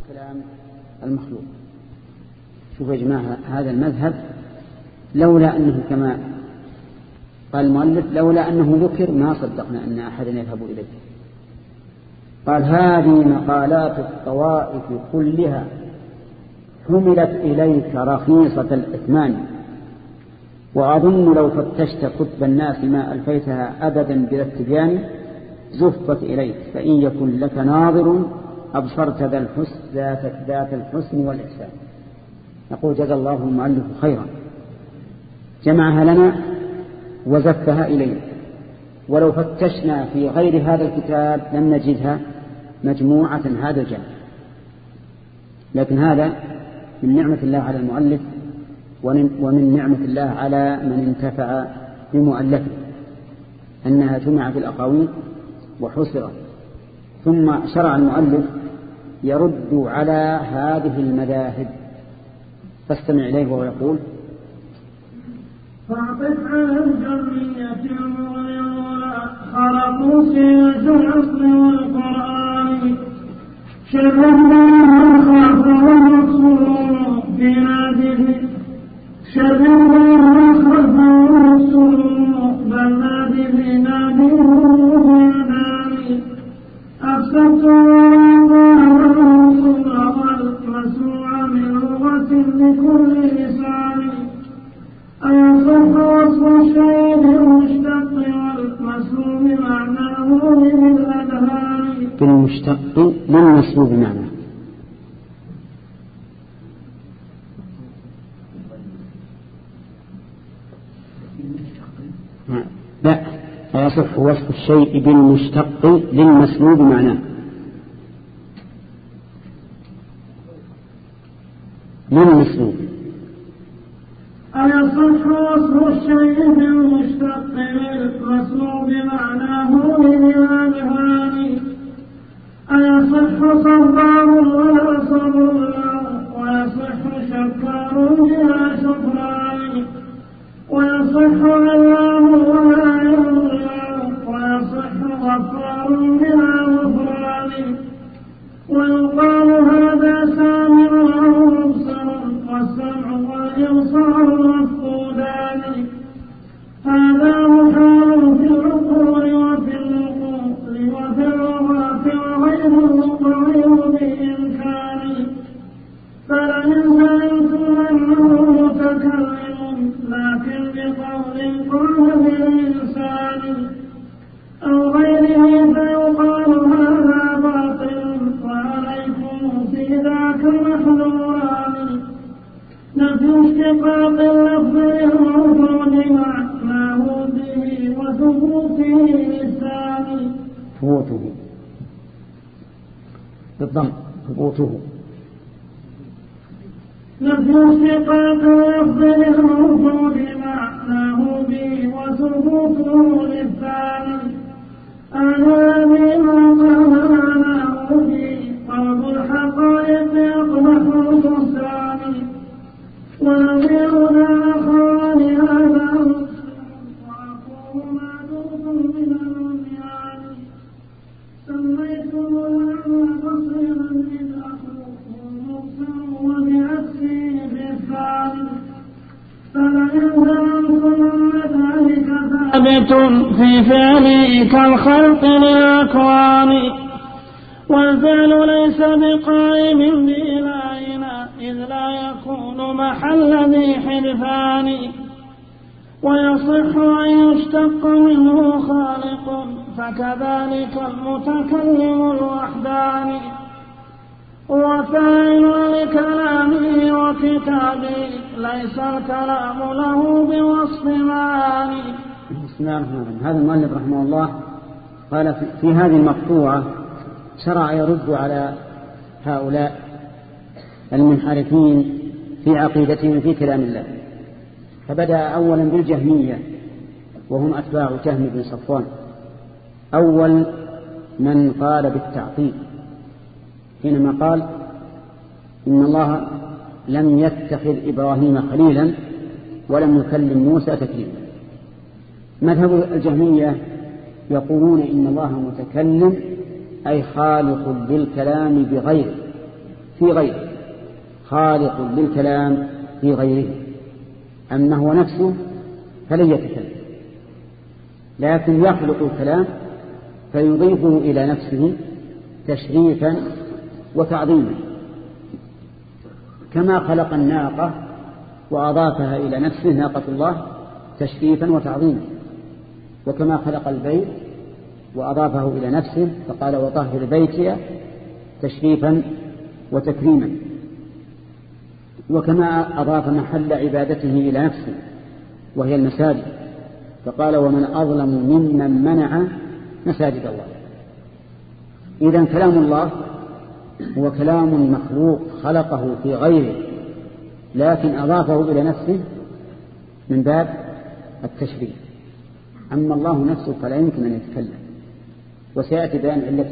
كلام المخلوق. شوفوا يا جماعة هذا المذهب لولا أنه كما قال المؤلف لولا أنه ذكر ما صدقنا أن أحدا يذهب إليه. قال هذه مقالات الطوائف كلها حملت إليك رخيصة الإثمان، وأظن لو فتشت كتب الناس ما ألفيتها أبدا بلا التبيان زفت إليك، فإن يكن لك ناظر أبصرت ذات الحسن والإحسان. نقول جزا الله المؤلف خيرا، جمعها لنا وزفها إلينا، ولو فتشنا في غير هذا الكتاب لم نجدها مجموعة هذا الجمع. لكن هذا من نعمة الله على المؤلف ومن نعمة الله على من انتفع بمؤلفه أنها جمعت الأقاويل وحصرت. ثم شرع المؤلف يرد على هذه المذاهب، فاستمع إليه وهو يقول: فاعطف على الجمعية المغيرة خلقوا سيرة الأصل والقرآن شبه من خاف والرسول في ناديه شبه من خاف والرسول بل ناديه ناديه بيداني أفسدت والمسموع من لغة بكل لسان أيصح وصف الشيء بالمشتق والمسلوب معناه بالأذهان بالمشتق للمسلوب معناه. لا، أيصح وصف الشيء بالمشتق للمسلوب معناه. للمسلوب أيصح وصف الشيء بالمشتق للمسلوب معناه بالأذهان أيصح صبار ولا صبر ويصح شكار بلا شكران ويصح الله ولا يرضى ويصح غفار بلا غفران ويقال هذا سامع أو مبصر والسمع والإبصار مفقودان هذا محال في العقول وفي النقول وفي الرغات وغير الوقوع بإمكان فلئن سألتم أنه متكلم لكن بقول قال بالإنسان أو غيره فيقال هذا باطل وعليكم في ذاك محذوران نفي اشتقاق اللفظ المفرد معناه به وثبوته للثاني ثبوته بالضم ثبوته نفي اشتقاق اللفظ المفرد معناه به وثبوته للثاني الذي معناه به قلب الحقائق يقبح الثاني ونظيرنا أخوان هذا وأخوه معدوم من العميان سميته الأعمى بصيرا إذ أخوه مبصر وبعكسه بالثاني فلئن ظننتم أن ذلك ثابت في فعله كالخلق للأكوان والفعل ليس بقائم بإلهنا إذ لا يكون محل ذي حرفان ويصح أن يشتق منه خالق فكذلك المتكلم الوحداني وفاعل لكلامه وكتابه ليس الكلام له بوصف معاني. بسم الله الرحمن الرحيم. هذا المؤلف رحمه الله قال في هذه المقطوعة شرع يرد على هؤلاء المنحرفين في عقيدتهم في كلام الله، فبدأ أولا بالجهمية وهم أتباع جهم بن صفوان، أول من قال بالتعطيل حينما قال إن الله لم يتخذ إبراهيم خليلا ولم يكلم موسى تكليما. مذهب الجهمية يقولون إن الله متكلم أي خالق للكلام بغيره، في غيره، خالق للكلام في غيره. أما هو نفسه فلن يتكلم، لكن يخلق الكلام فيضيفه إلى نفسه تشريفا وتعظيما، كما خلق الناقة وأضافها إلى نفسه ناقة الله تشريفا وتعظيما، وكما خلق البيت وأضافه إلى نفسه فقال وطهر بيتي تشريفا وتكريما، وكما أضاف محل عبادته إلى نفسه وهي المساجد فقال ومن أظلم ممن منع مساجد الله. إذن كلام الله هو كلام مخلوق خلقه في غيره لكن أضافه إلى نفسه من باب التشريف. أما الله نفسه فلا يمكن أن يتكلم، وسيأتي بيان علته.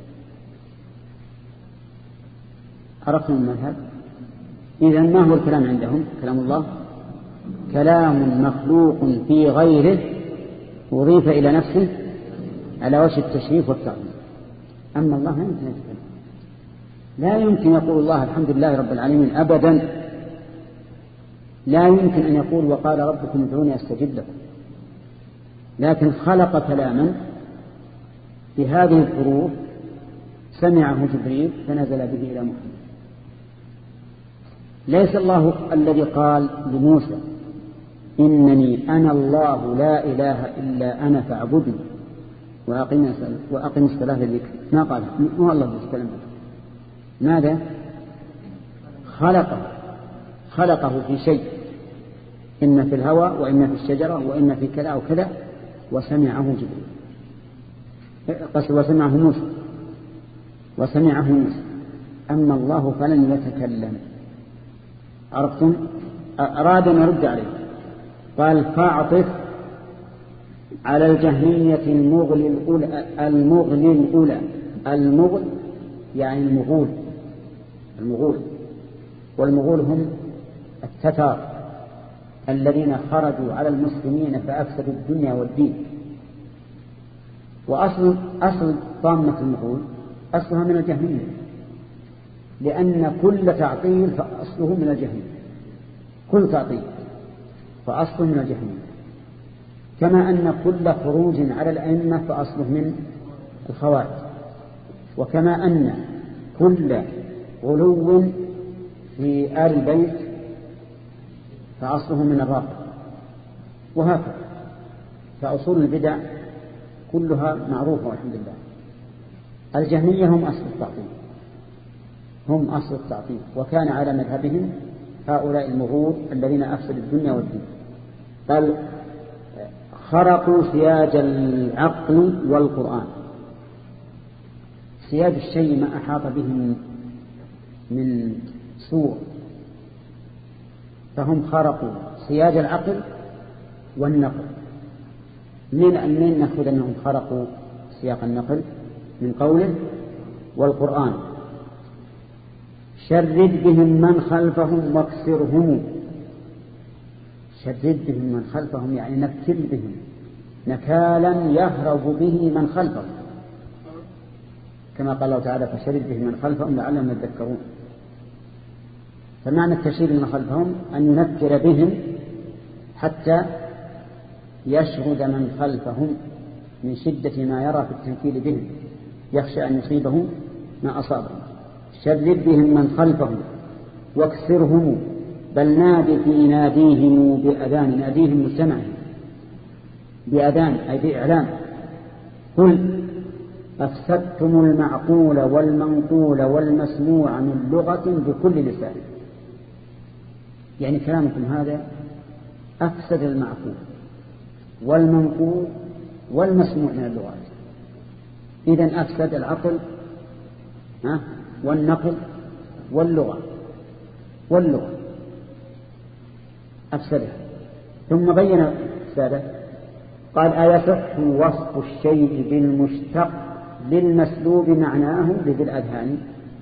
عرفتم المذهب؟ إذن ما هو الكلام عندهم؟ كلام الله كلام مخلوق في غيره أضيف إلى نفسه على وجه التشريف والتعظيم. أما الله لا يمكن يتكلم، لا يمكن يقول الله الحمد لله رب العالمين أبدا، لا يمكن أن يقول وقال ربكم ادعوني أستجب لكم، لكن خلق كلاما بهذه الحروف سمعه جبريل فنزل به إلى محمد. ليس الله الذي قال لموسى إنني أنا الله لا إله إلا أنا فاعبدني وأقم الصلاة لذكري، ما قال هو الله يتكلم به. ماذا خلقه في شيء، إن في الهواء وإن في الشجرة وإن في كذا أو كذا، وسمعه جبريل وسمعه موسى. أما الله فلن يتكلم. عرفتم؟ أراد أن يرد عليه قال فاعطف على الجهمية المغل الأولى. المغل يعني المغول، والمغول هم التتار الذين خرجوا على المسلمين فأفسدوا الدنيا والدين. وأصل ضامة المغول أصلها من الجهمية، لأن كل تعطيل فأصله من الجهمية، كل تعطيل فأصله من الجهمية، كما أن كل خروج على الأئمة فأصله من الخوارج، وكما أن كل غلو في آل البيت فأصله من الرافضة، وهكذا. فأصول البدع كلها معروفة والحمد لله. الجهمية هم أصل التعطيل، وكان على مذهبهم هؤلاء المغول الذين أفسدوا الدنيا والدين. قال خرقوا سياج العقل والقرآن. سياج الشيء ما أحاط به من سوء، فهم خرقوا سياج العقل والنقل. من نأخذ أنهم خرقوا سياق النقل؟ من قوله والقرآن شرد بهم من خلفهم واكسرهم. شرد بهم من خلفهم يعني نكل بهم نكالا يهرب به من خلفهم، كما قال الله تعالى فشرد بهم من خلفهم لعلهم يذكرون. فمعنى التشريد من خلفهم أن ينكر بهم حتى يشرد من خلفهم من شدة ما يرى في التنكيل بهم، يخشى أن يصيبه ما أصابهم. شرد بهم من خلفهم واكسرهم، بل نادي في ناديهم بأذان، ناديهم مجتمعهم بأذان أي بإعلام. قل أفسدتم المعقول والمنقول والمسموع من لغة بكل لسان. يعني كلامكم هذا أفسد المعقول والمنقول والمسموع من اللغات. إذن أفسد العقل والنقل واللغة أفسدها. ثم بين أفساده قال أيصح وصف الشيء بالمشتق للمسلوب معناه لذي الأذهان.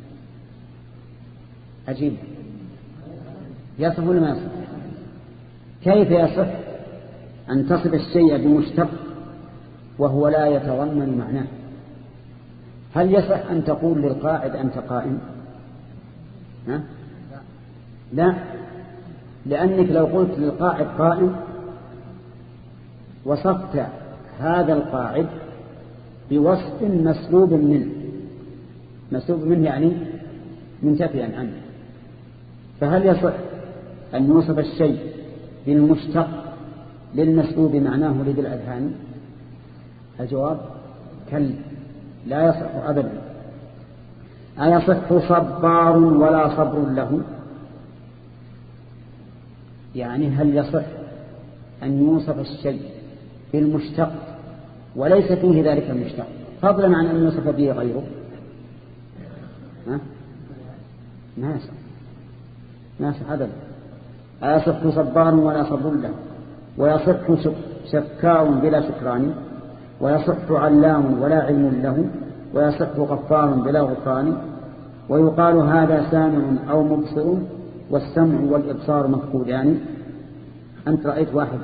عجيب، يصح ولا ما يصح؟ كيف يصح أن تصف الشيء بمشتق وهو لا يتضمن معناه؟ هل يصح أن تقول للقاعد أنت قائم؟ ها؟ لا، لأنك لو قلت للقاعد قائم وصفت هذا القاعد بوصف مسلوب منه، مسلوب منه يعني منتفيا عنه، فهل يصح أن يوصف الشيء بالمشتق للمسلوب معناه لذي الأذهان؟ الجواب كلا، لا يصح أبدا. أيصح صبار ولا صبر له؟ يعني هل يصح أن يوصف الشيء بالمشتق وليس فيه ذلك المشتق فضلا عن أن يوصف به غيره؟ ما يصح، ما يصح أبدا. أيصح صبار ولا صبر له، ويصح شكار بلا شكران، ويصح علام ولا علم له، ويصح غفار بلا غفران، ويقال هذا سامع أو مبصر، والسمع والإبصار مفقودان. أنت رأيت واحد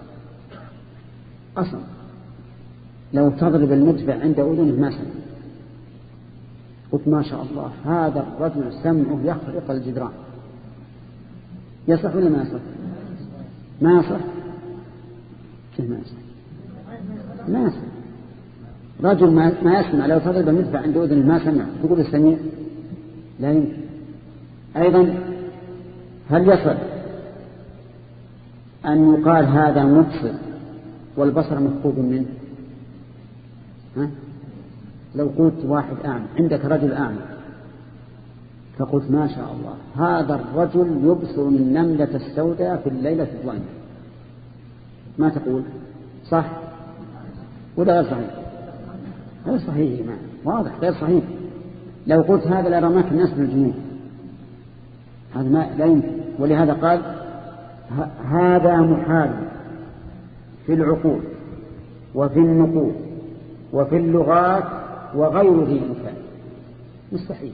أصلا لو تضرب المدفع عند أذنه ما سمع، قلت ما شاء الله هذا الرجل سمعه يخرق الجدران، يصح ولا ما يصح؟ ما يصح. كيف ما يصح؟ ما يصح. رجل ما يسمع لو تضرب المدفع عند أذنه ما سمع تقول السميع؟ لا يمكن. أيضا هل يصح أن يقال هذا مبصر والبصر مفقود منه؟ لو قلت واحد أعمى، عندك رجل أعمى، فقلت ما شاء الله هذا الرجل يبصر من نملة السوداء في الليلة الظلمة، ما تقول صح ولا غير صحيح؟ غير صحيح، واضح غير صحيح. لو قلت هذا لرماك الناس بالجنون، هذا ما لا يمكن. ولهذا قال هذا محال في العقول وفي النقول وفي اللغات وغير ذي إمكان، مستحيل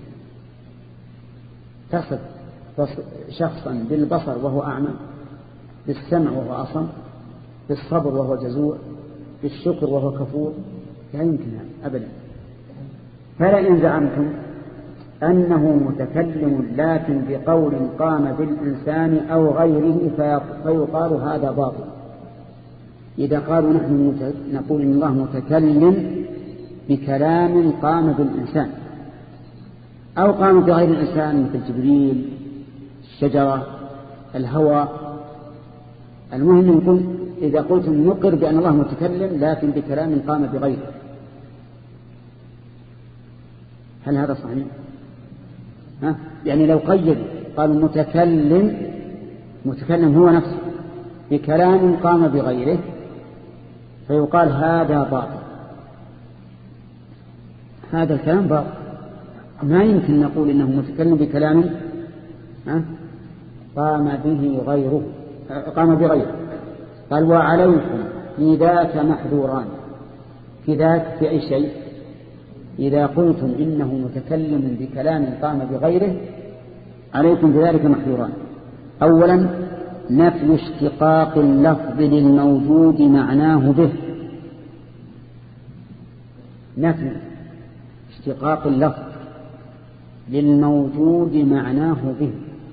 تصف شخصا بالبصر وهو أعمى، بالسمع وهو أصم، بالصبر وهو جزوع، بالشكر وهو كفور، لا يمكن أبدا. فلئن زعمتم أنه متكلم لكن بقول قام بالإنسان أو غيره فيقال هذا باطل. إذا قالوا نحن نقول إن الله متكلم بكلام قام بالإنسان أو قام بغير الإنسان مثل جبريل، الشجرة، الهواء، المهم نقول إذا قلتم نقر بأن الله متكلم لكن بكلام قام بغيره، هل هذا صحيح؟ يعني لو قيد قالوا متكلم هو نفسه بكلام قام بغيره فيقال هذا باطل، هذا الكلام باطل، ما يمكن نقول إنه متكلم بكلام قام بغيره. قال وعليكم في ذاك محذوران. في ذاك في أي شيء؟ إذا قلتم إنه متكلم بكلام قام بغيره عليكم بذلك محذوران. أولا نفي اشتقاق اللفظ للموجود معناه به، نفي اشتقاق اللفظ للموجود معناه به،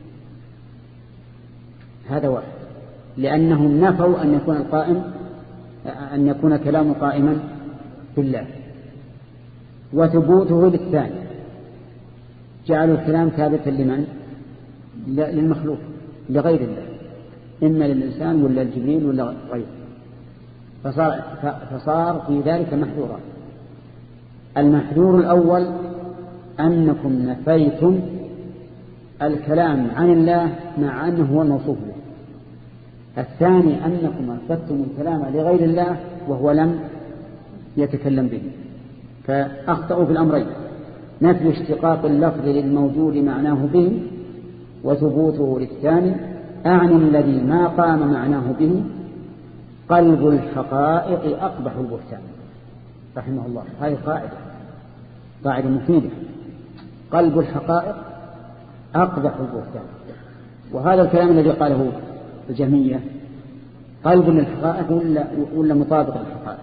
هذا واحد، لأنهم نفوا أن يكون كلام قائما بالله، وثبوته للثاني، جعلوا الكلام ثابتا لمن؟ للمخلوق، لغير الله، إما للإنسان ولا الجبريل ولا غيره، فصار في ذلك محذورا. المحذور الأول أنكم نفيتم الكلام عن الله مع أنه هو الموصوف به. الثاني أنكم أثبتم الكلام لغير الله وهو لم يتكلم به، فأخطأوا في الأمرين: نفي اشتقاق اللفظ للموجود معناه به، وثبوته للثاني. أعني الذي ما قام معناه به قلب الحقائق أقبح البهتان. رحمه الله، هذه قاعدة مفيدة. قلب الحقائق أقبح البهتان. وهذا الكلام الذي قاله الجهمية قلب للحقائق ولا مطابق للحقائق؟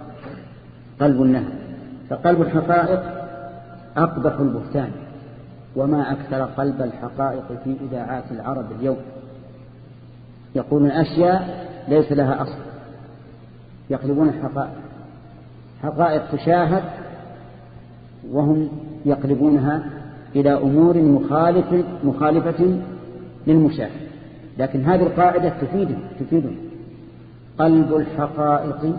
قلب لها. فقلب الحقائق أقبح البهتان، وما أكثر قلب الحقائق في إذاعات العرب اليوم. يقولون الأشياء ليس لها أصل، يقلبون الحقائق، حقائق تشاهد وهم يقلبونها إلى أمور مخالفة للمشاهد. لكن هذه القاعدة تفيدنا. قلب الحقائق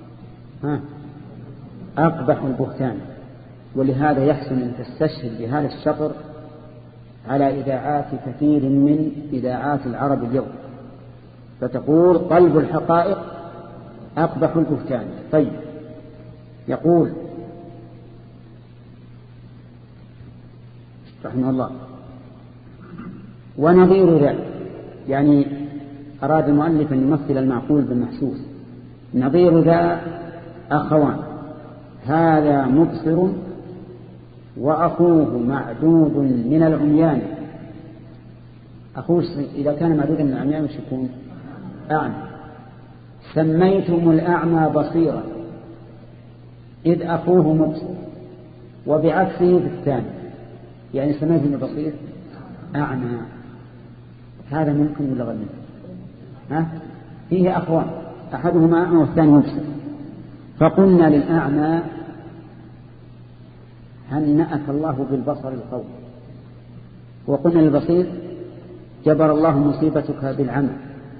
أقبح البهتان. ولهذا يحسن أن تستشهد بهذا الشطر على إذاعات كثير من إذاعات العرب اليوم، فتقول قلب الحقائق أقبح البهتان. طيب، يقول رحمه الله ونظير ذلك، يعني أراد المؤلف أن يمثل المعقول بالمحسوس. نظير ذا أخوان، هذا مبصر وأخوه معدود من العميان. أخوه إذا كان معدودا من العميان مش يكون أعمى. سميتم الأعمى بصيرا إذ أخوه مبصر، وبعكسه في الثاني، يعني سميتم البصير أعمى. هذا ممكن ولا غير ممكن؟ فيه أخوان، أحدهما أعمى والثاني مبصر. فقلنا للأعمى هنأك الله بالبصر القوي، وقلنا للبصير جبر الله مصيبتك بالعمى.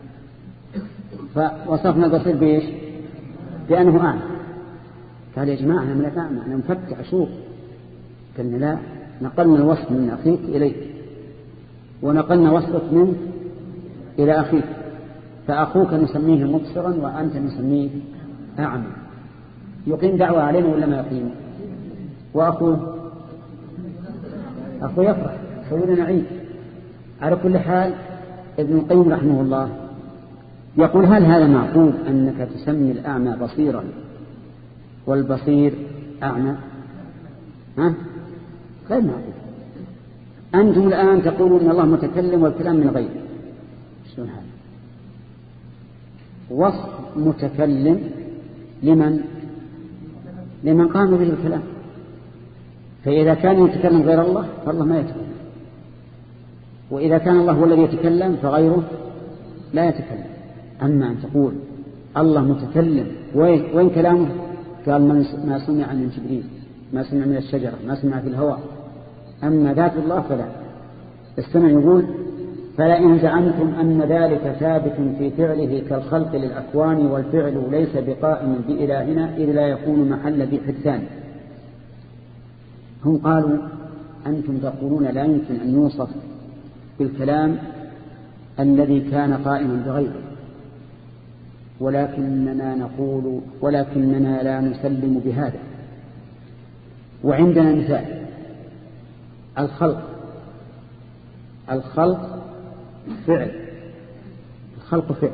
فوصفنا البصير بإيش؟ بأنه أعمى. قال يا جماعة أنا من أعمى، أنا مفتح أشوف. قلنا لا، نقلنا الوصف من أخيك إليك، ونقلنا وصفك منه إلى أخيك، فأخوك نسميه مبصرا وأنت نسميه أعمى. يقيم دعوة علينا ولا ما يقيم؟ وأخوه يفرح، يسوي لنا عيد. على كل حال ابن القيم رحمه الله يقول هل هذا معقول أنك تسمي الأعمى بصيرا والبصير أعمى؟ غير معقول. أنتم الآن تقولون إن الله متكلم والكلام من غيره. شلون هذا؟ وصف متكلم لمن قام به الكلام. فإذا كان يتكلم غير الله فالله ما يتكلم، وإذا كان الله هو الذي يتكلم فغيره لا يتكلم. أما أن تقول الله متكلم وين كلامه؟ قال ما سمع من جبريل، ما سمع من الشجرة، ما سمع في الهواء. أما ذات الله فلا. السمع يقول فلئن زعمتم أن ذلك ثابت في فعله كالخلق للأكوان والفعل ليس بقائم بإلهنا إذ لا يكون محل ذي حدثان. هم قالوا أنتم تقولون لا يمكن أن يوصف بالكلام الذي كان قائما بغيره، ولكننا لا نسلم بهذا. وعندنا مثال، الخلق فعل، الخلق فعل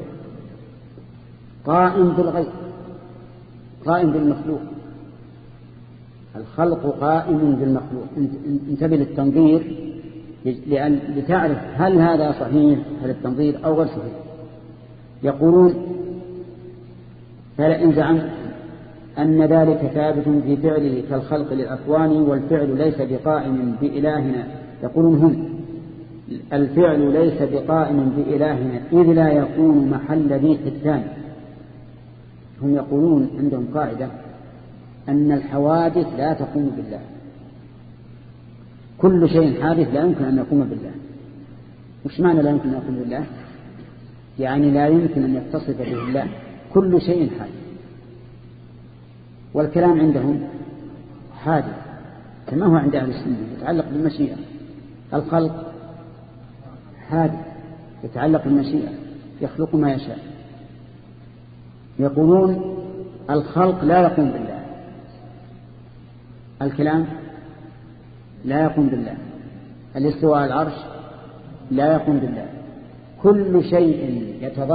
قائم بالغير، قائم بالمخلوق. الخلق قائم بالمخلوق. انتبه للتنظير لتعرف هل هذا صحيح، هل التنظير أو غير صحيح. يقولون فلئن زعمت أن ذلك ثابت في فعله كالخلق للأكوان والفعل ليس بقائم بإلهنا. يقولون هم الفعل ليس بقائم بإلهنا إذ لا يكون محل ذي حدثان. هم يقولون عندهم قاعدة أن الحوادث لا تقوم بالله. كل شيء حادث لا يمكن أن يقوم بالله. وش معنى لا يمكن أن يقوم بالله؟ يعني لا يمكن أن يتصف به الله. كل شيء حادث. والكلام عندهم حادث كما هو عند أهل السنة، يتعلق بالمشيئة. الخلق حادث يتعلق بالمشيئة، يخلق ما يشاء. يقولون الخلق لا يقوم بالله، الكلام لا يقوم بالله، الاستواء على العرش لا يقوم بالله. كل شيء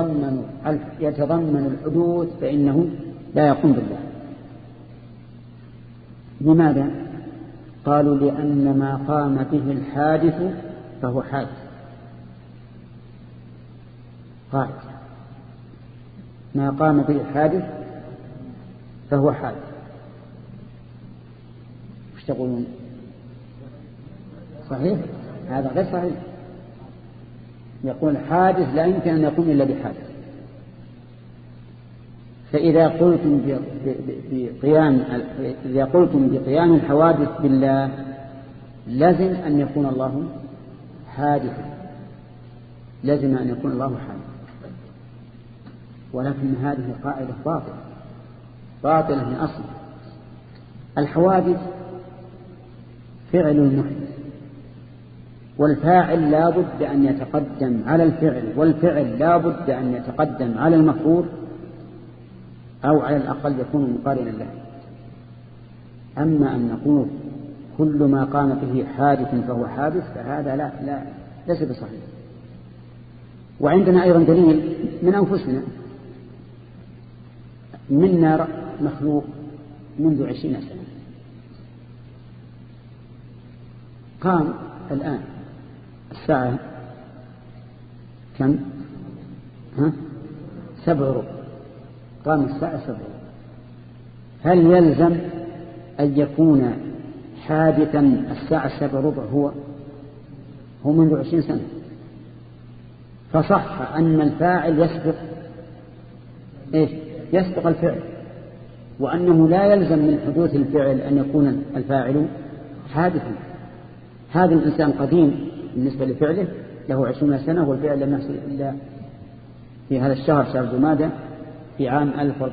يتضمن الحدوث فإنه لا يقوم بالله. لماذا؟ قالوا لأن ما قام به الحادث فهو حادث. قال ما قام به الحادث فهو حادث. وش تقولون؟ صحيح؟ هذا غير صحيح. يقول حادث لا يمكن أن يكون إلا بحادث. فإذا قلتم بقيام الحوادث بالله لازم أن يكون الله حادثا، لازم أن يكون الله حادثا. ولكن هذه قاعدة باطلة من أصل. الحوادث فعل المحدث، والفاعل لا بد أن يتقدم على الفعل، والفعل لا بد أن يتقدم على المفعول، أو على الأقل يكون مقارنا له. أما أن نقول كل ما قام به حادث فهو حادث فهذا ليس بصحيح. وعندنا أيضا دليل من أنفسنا. منا مخلوق منذ 20 سنة، قام الآن الساعة كم؟ 7:15. قام الساعة 7:15. هل يلزم أن يكون حادثا الساعة 7:15 هو منذ 20 سنة؟ فصح أن الفاعل يسبق الفعل، وأنه لا يلزم من حدوث الفعل أن يكون الفاعل حادثا. هذا الإنسان قديم بالنسبة لفعله، له 20 سنة، والفعل لم يحصل إلا في هذا الشهر، شهر جمادى، في عام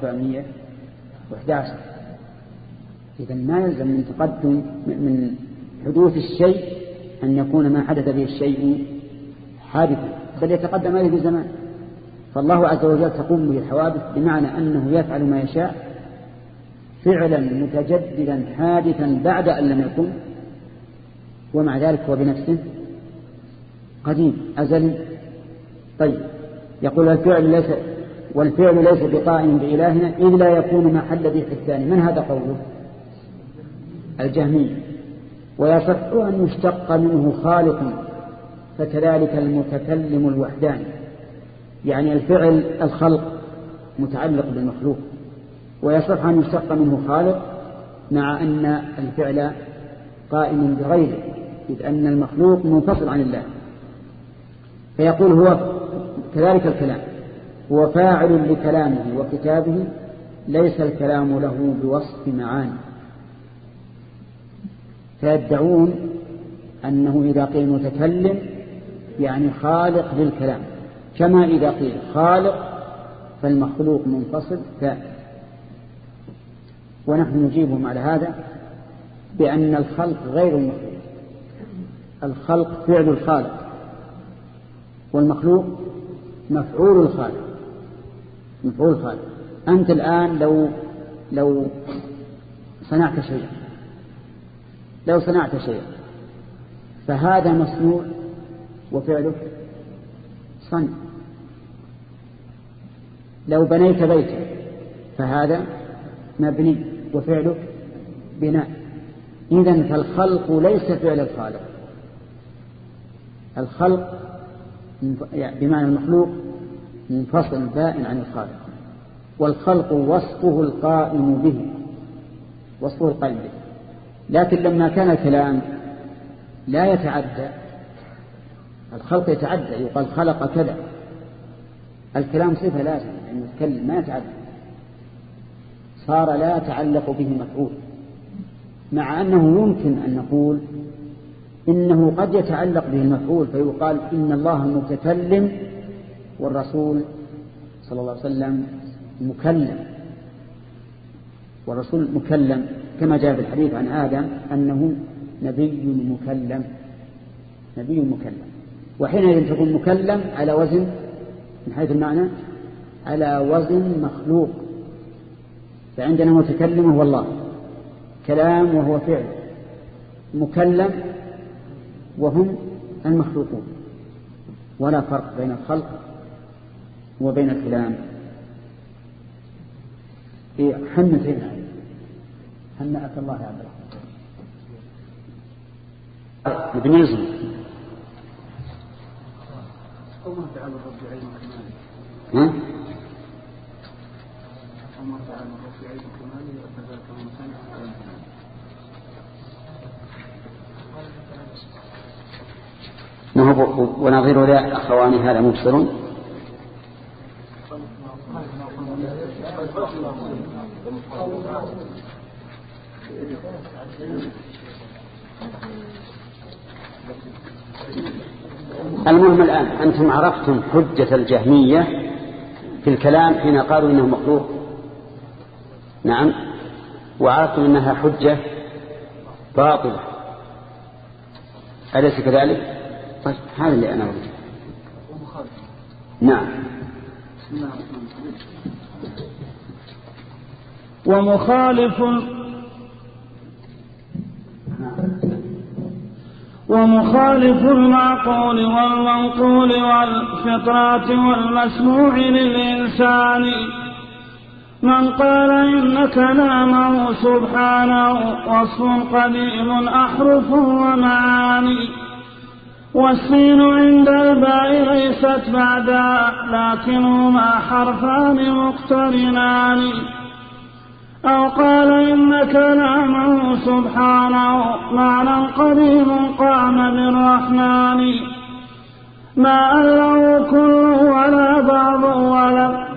1411. إذا ما يلزم من تقدم من حدوث الشيء أن يكون ما حدث به الشيء حادثا، بل يتقدم عليه بزمان. فالله عز وجل تقوم به الحوادث بمعنى أنه يفعل ما يشاء فعلا متجددا حادثا بعد أن لم يكن، ومع ذلك هو بنفسه قديم أزلي. طيب، يقول والفعل ليس بقائم بإلهنا إذ لا يكون ما حل به الثاني. من هذا قوله؟ الجهمي. ويصح أن يشتق منه خالق، فكذلك المتكلم الوحداني. يعني الفعل الخلق متعلق بالمخلوق، ويصح أن يشتق منه خالق مع أن الفعل قائم بغيره، إذ أن المخلوق منفصل عن الله. فيقول هو كذلك الكلام هو فاعل لكلامه وكتابه، ليس الكلام له بوصف معاني. فيدعون أنه إذا قيل متكلم يعني خالق للكلام، كما إذا قيل خالق فالمخلوق منفصل ثابت. ونحن نجيبهم على هذا بأن الخلق غير المخلوق. الخلق فعل الخالق، والمخلوق مفعول الخالق. مفعول الخالق. أنت الآن لو صنعت شيئا، فهذا مصنوع وفعله صنع. لو بنيت بيتا فهذا مبني وفعله بناء. إذن فالخلق ليس فعل الخالق. الخلق بمعنى المخلوق منفصل بائن عن الخالق، والخلق وصفه القائم به. لكن لما كان الكلام لا يتعدى، الخلق يتعدى، يقال خلق كذا، الكلام صفة لازم يعني يتكلم ما يتعدى، صار لا يتعلق به مفعول. مع أنه يمكن أن نقول إنه قد يتعلق به المفعول، فيقال إن الله متكلم والرسول صلى الله عليه وسلم مكلم، والرسول مكلم كما جاء في الحديث عن آدم أنه نبي مكلم. وحينئذ تكون مكلم على وزن من حيث المعنى على وزن مخلوق. فعندنا متكلم هو الله، كلام وهو فعل، مكلم وهم المخلوقون. ولا فرق بين الخلق وبين الكلام. حنتين حنأك الله يا عبد الرحمن ابن يزن. أمر فعل الرب عين كمالي أمر فعل الرب عين كمالي وكذلك من سنة ونظير ذا أخوان هذا مبصر. المهم الآن أنتم عرفتم حجة الجهمية في الكلام حين قالوا إنه مخلوق. نعم، وعرفتم إنها حجة باطلة، أليس كذلك؟ طيب هذا اللي أنا أريده. نعم. ومخالف المعقول والمنقول والفطرات والمسموع للإنسان من قال إن كلامه سبحانه وصف قديم أحرف ومعاني والسين عند الباء ليست بعدا لكنهما حرفان مقترنان أو قال إن كلامه سبحانه معنى قديم قام بالرحمن ما أله كل ولا بعض ولا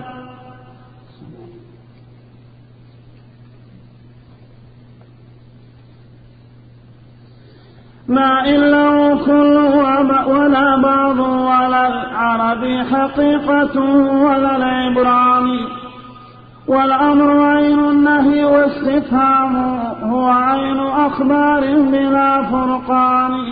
ما إلا كل ولا بعض ولا العربي حقيقة ولا العبراني والأمر عين النهي واستفهام هو عين أخبار بلا فرقان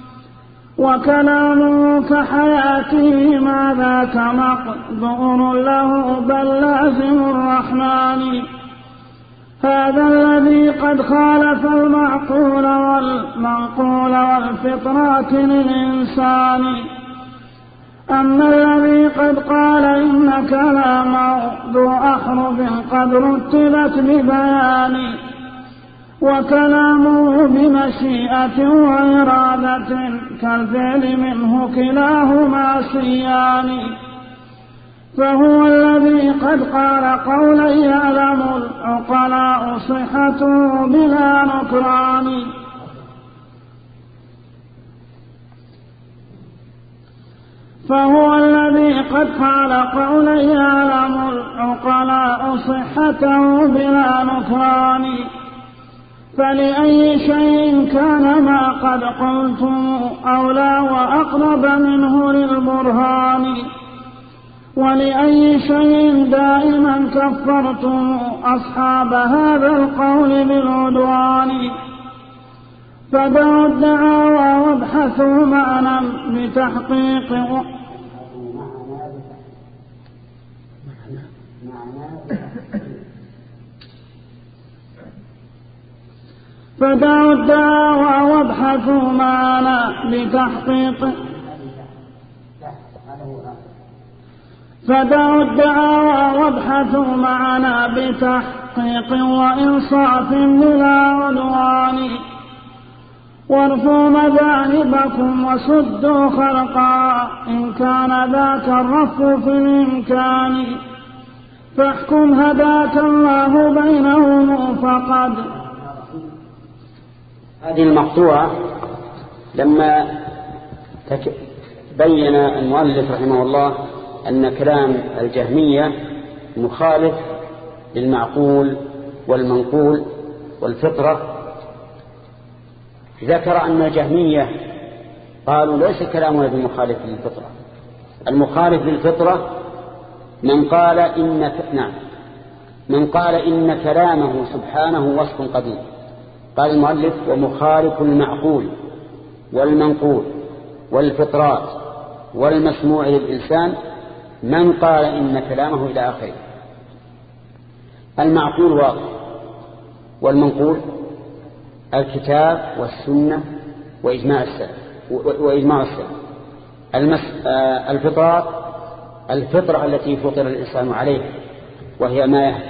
وكلامه كحياته ما ذاك مقدور له بل لازم الرحمن هذا الذي قد خالف المعقول والمنقول والفطرات للإنسان أما الذي قد قال إن كلامه ذو أحرف قد رتبت ببيان وكلامه بمشيئة وإرادة كالفعل منه كلاهما سيان فهو الذي قد قال قولا يعلم العقلاء صحته بلا نكران فهو الذي قد قال قولا يعلم العقلاء صحته بلا نكران فلأي شيء كان ما قد قلتم أولى وأقرب منه للبرهان ولأي شيء دائما كفرتم أصحاب هذا القول بالعدوان فدعوا الدعاوى وابحثوا معنا بتحقيق فدعوا الدعاوى وابحثوا معنا بتحقيق فدعوا الدعاوى وابحثوا معنا بتحقيق وإنصاف بلا عدوان وارفوا مذاهبكم وسدوا خلقا إن كان ذاك الرف في الإمكان فاحكم هداك الله بينهم فقد. هذه المقطوعة لما بين المؤلف رحمه الله أن كلام الجهمية مخالف للمعقول والمنقول والفطرة ذكر أن الجهمية قالوا ليس كلامنا بمخالف للفطرة. المخالف للفطرة من قال إن كلامه سبحانه وصف قديم. قال المؤلف ومخالف المعقول والمنقول والفطرات والمسموع للإنسان من قال إن كلامه إلى آخره. المعقول واضح والمنقول الكتاب والسنة وإجماع السلف. الفطرة التي فطر الإنسان عليه وهي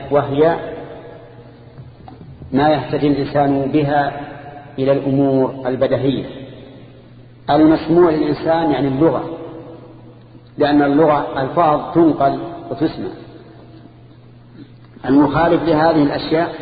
ما يهتدي الإنسان بها إلى الأمور البديهية. المسموع للإنسان يعني اللغة، لأن اللغة ألفاظ تنقل وتسمع. المخالف لهذه الأشياء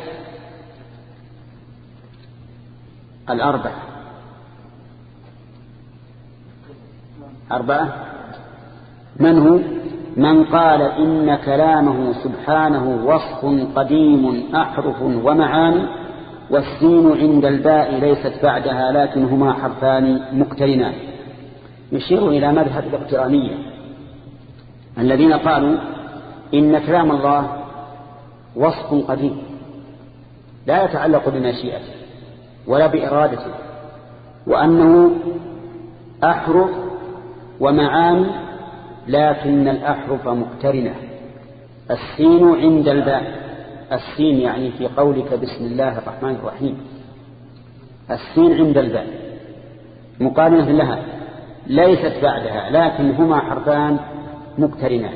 الأربع 4. من هو؟ من قال إن كلامه سبحانه وصف قديم أحرف ومعاني، والسين عند الباء ليست بعدها لكن هما حرفان مقترنان. يشير إلى مذهب الاقترانية الذين قالوا إن كلام الله وصف قديم لا يتعلق بمشيئته ولا بإرادته، وأنه أحرف ومعاني لكن الأحرف مقترنة. السين عند الباء، السين يعني في قولك بسم الله الرحمن الرحيم، السين عند الباء مقارنة لها ليست بعدها لكن هما حرفان مقترنان.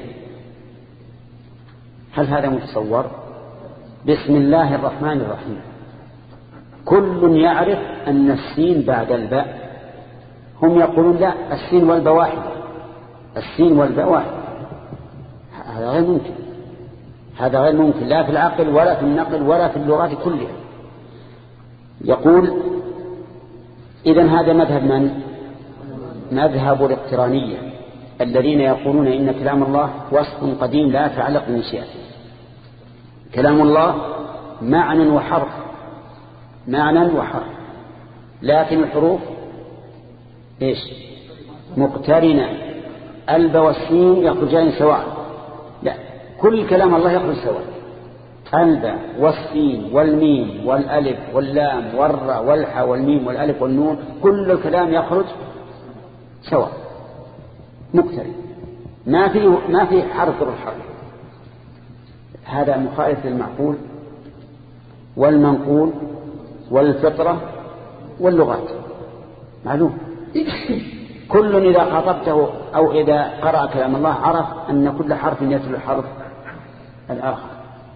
هل هذا متصور؟ بسم الله الرحمن الرحيم كل يعرف أن السين بعد الباء، هم يقولون لا السين والباء واحد، السين والباء واحد. هذا غير ممكن، هذا غير ممكن لا في العقل ولا في النقل ولا في اللغات كلها. يقول إذن هذا مذهب من؟ مذهب الاقترانية الذين يقولون إن كلام الله وصف قديم لا يتعلق بمشيئته. كلام الله معنى وحرف، معنى وحرف، لكن الحروف إيش؟ مقترنة. الب والسين يخرجان سواء، لا كل كلام الله يخرج سواء. الب والسين والميم والألف واللام والراء والحاء والميم والألف والنون كل الكلام يخرج سواء مقترن، ما في حرف الحرف. هذا مخالف للمعقول والمنقول والفطرة واللغات، معلوم. كل إذا خاطبته أو إذا قرأ كلام الله عرف أن كل حرف يتلو الحرف الآخر.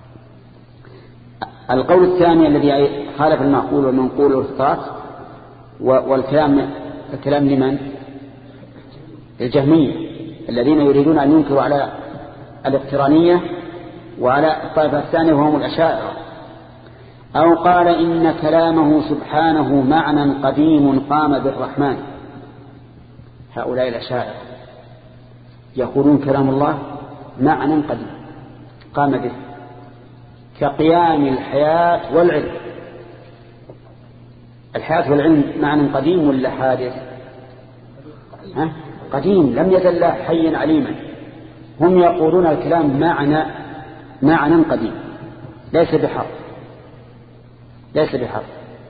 القول الثاني الذي خالف المعقول والمنقول والفطرات والكلام لمن؟ الجهمية الذين يريدون أن ينكروا على الاقترانية وعلى الطائفة الثانية وهم الأشاعرة. أو قال إن كلامه سبحانه معنى قديم قام بالرحمن. هؤلاء الأشاعرة يقولون كلام الله معنى قديم قام به كقيام الحياة والعلم. الحياة والعلم معنى قديم ولا حادث؟ قديم، لم يزل حيا عليما. هم يقولون الكلام معنى قديم ليس بحرف، ليس بحرف.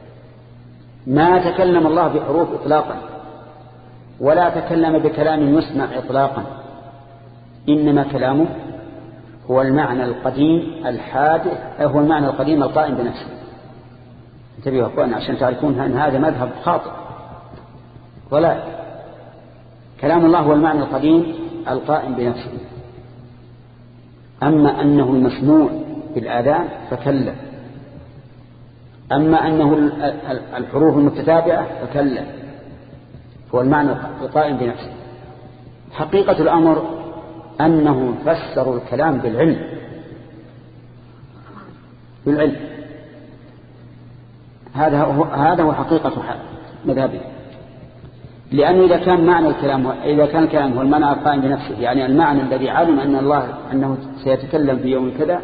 ما تكلم الله بحروف إطلاقا ولا تكلم بكلام يسمع إطلاقا، إنما كلامه هو المعنى القديم الحادث، هو المعنى القديم القائم بنفسه. انتبهوا أخوان عشان تعرفون أن هذا مذهب خاطئ ولا. كلام الله هو المعنى القديم القائم بنفسه. أما أنه المسموع بالآذان فكلا، أما أنه الحروف المتتابعة فكلا، هو المعنى القائم بنفسه. حقيقة الأمر أنهم فسروا الكلام بالعلم، هذا هو حقيقة مذهبه. لأنه إذا كان معنى الكلام هو المعنى القائم بنفسه، يعني المعنى الذي علم أن الله أنه سيتكلم في يوم كذا،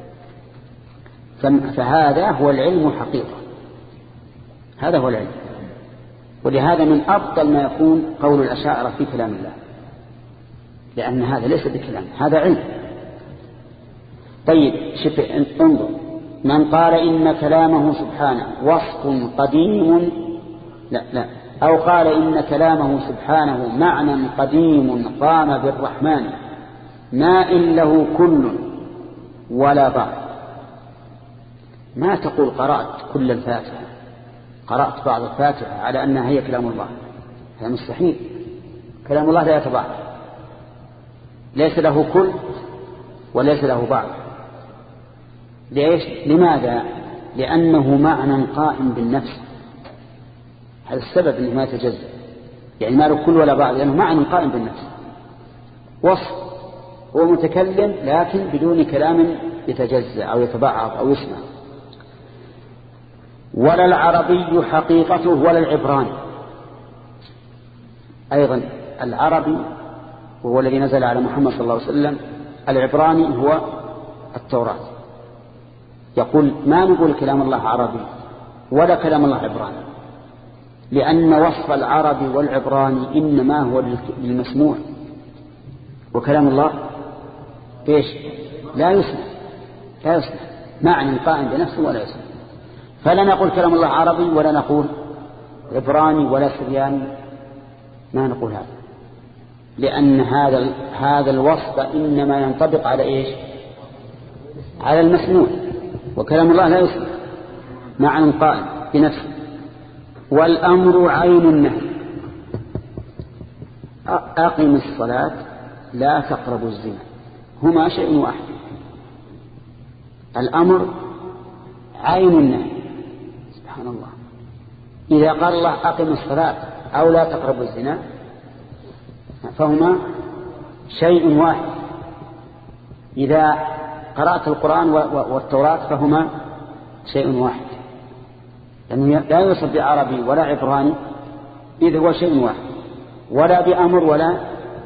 فهذا هو العلم حقيقة، هذا هو العلم. ولهذا من أفضل ما يكون قول الأشاعرة في كلام الله، لأن هذا ليس بكلام، هذا علم. طيب انظر، من قال إن كلامه سبحانه وصف قديم، لا أو قال إن كلامه سبحانه معنى قديم قام بالرحمن ما إن له كل ولا بعض. ما تقول قرأت كل الفاتحة، قرأت بعض الفاتحة على أنها هي كلام الله، هذا مستحيل. كلام الله لا يتبعض، ليس له كل وليس له بعض. ليش؟ لماذا؟ لأنه معنى قائم بالنفس، هذا السبب أنه ما يتجزأ، يعني ما له كل ولا بعض، لأنه معنى قائم بالنفس. وصف هو متكلم لكن بدون كلام يتجزأ أو يتبعض أو يسمع. ولا العربي حقيقته ولا العبراني. أيضا العربي وهو الذي نزل على محمد صلى الله عليه وسلم، العبراني هو التوراة. يقول ما نقول كلام الله عربي ولا كلام الله عبراني، لأن وصف العربي والعبراني إنما هو للمسموع، وكلام الله إيش؟ لا يسمع معنى قائم بنفسه ولا يسمع. فلا نقول كلام الله عربي ولا نقول عبراني ولا سرياني، ما نقول هذا، لأن هذا الوصف إنما ينطبق على إيش؟ على المسموع، وكلام الله لا يسمع معنى قائم بنفسه. والأمر عين النهي، أقم الصلاة لا تقربوا الزنا، هما شيء واحد. الأمر عين النهي، سبحان الله. إذا قال الله أقم الصلاة أو لا تقربوا الزنا فهما شيء واحد. إذا قرأت القرآن والتوراة فهما شيء واحد، لأنه لا يوصف بعربي ولا عبراني، إذ هو شيء واحد، ولا بأمر ولا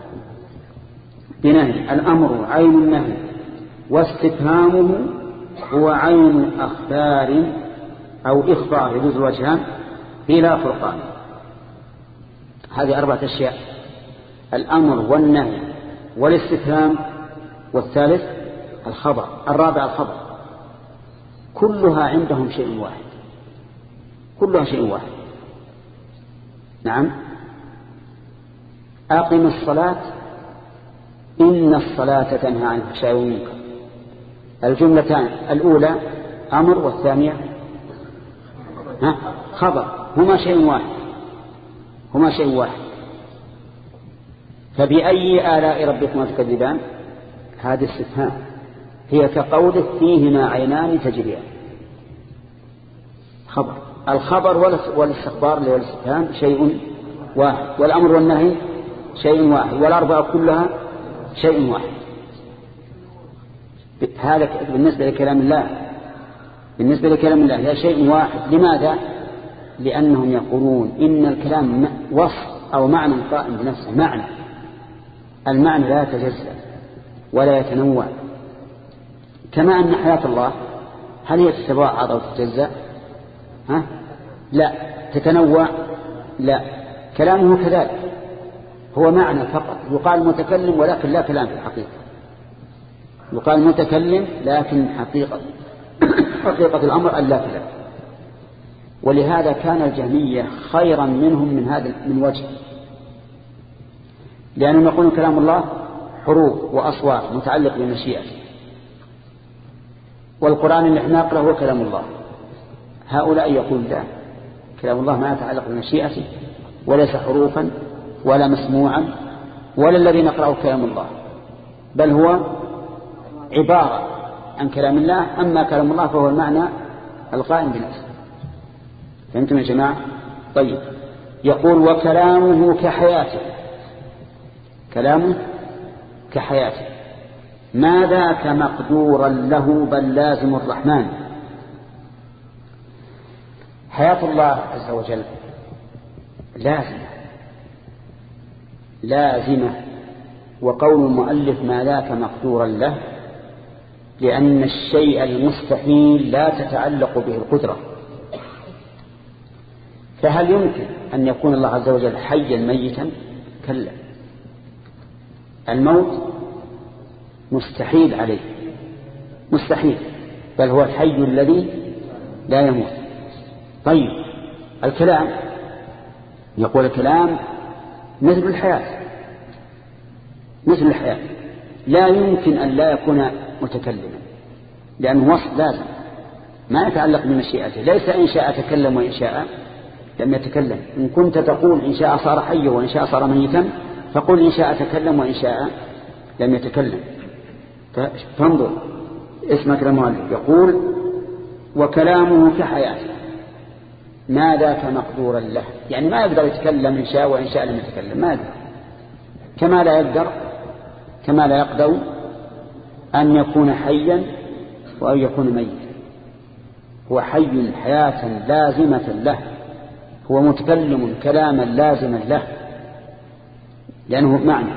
بنهي. الأمر عين النهي، واستفهامه هو عين أخبار أو إخبار يجوز الوجهان بلا فرقان. هذه 4 أشياء: الأمر والنهي والاستفهام، والثالث الخبر، الرابع الخبر. كلها عندهم شيء واحد، كلها شيء واحد. نعم. أقم الصلاة إن الصلاة تنهى عن الفحشاء والمنكر. الجملتان الأولى أمر والثانية خبر، هما شيء واحد، هما شيء واحد. فبأي آلاء ربكما تكذبان؟ هذا استفهام، هي كقوله فيهما عينان تجريان. خبر. الخبر والاستخبار والاستفهام شيء واحد، والأمر والنهي شيء واحد، والأربعة كلها شيء واحد. هذا بالنسبة لكلام الله، بالنسبة لكلام الله لا شيء واحد. لماذا؟ لأنهم يقولون إن الكلام وصف أو معنى قائم بنفسه، معنى، المعنى لا يتجزأ ولا يتنوع. كما أن حياة الله هل هي تتباعد أو تتجزأ؟ لا. تتنوع؟ لا. كلامه كذلك، هو معنى فقط، يقال متكلم ولكن لا كلام في الحقيقة، يقال متكلم لكن حقيقة الأمر أن لا كلام. ولهذا كان الجهمية خيرا منهم من وجه، لأنهم يقولون كلام الله حروف وأصوات متعلق بمشيئته، والقرآن اللي احنا نقرأه هو كلام الله. هؤلاء يقول لا، كلام الله ما يتعلق بمشيئته، وليس حروفا ولا مسموعا ولا الذي نقرأه كلام الله، بل هو عبارة عن كلام الله. أما كلام الله فهو المعنى القائم بنفسه. فهمتم يا جماعة؟ طيب. يقول وكلامه كحياته، كلامه كحياته، ما ذاك مقدورا له بل لازم الرحمن. حياة الله عز وجل لازمة. وقول المؤلف ما ذاك مقدورا له لأن الشيء المستحيل لا تتعلق به القدرة. فهل يمكن أن يكون الله عز وجل حيا ميتا؟ كلا، الموت مستحيل عليه، مستحيل، بل هو الحي الذي لا يموت. طيب الكلام، يقول الكلام مثل الحياة، مثل الحياة، لا يمكن أن لا يكون متكلما، لأنه وصف لازم ما يتعلق بمشيئته. ليس إن شاء تكلم وإن شاء لم يتكلم. إن كنت تقول إن شاء صار حيا وإن شاء صار ميتا، فقل إن شاء تكلم وإن شاء لم يتكلم. فانظر اسمك المؤلف يقول وكلامه كحياته، ما ذاك مقدورا له، يعني ما يقدر يتكلم إن شاء وإن شاء لم يتكلم، ما يقدر، كما لا يقدر أن يكون حيا وأن يكون ميتا. هو حي حياة لازمة له، هو متكلم كلاما لازما له، لأنه معنى.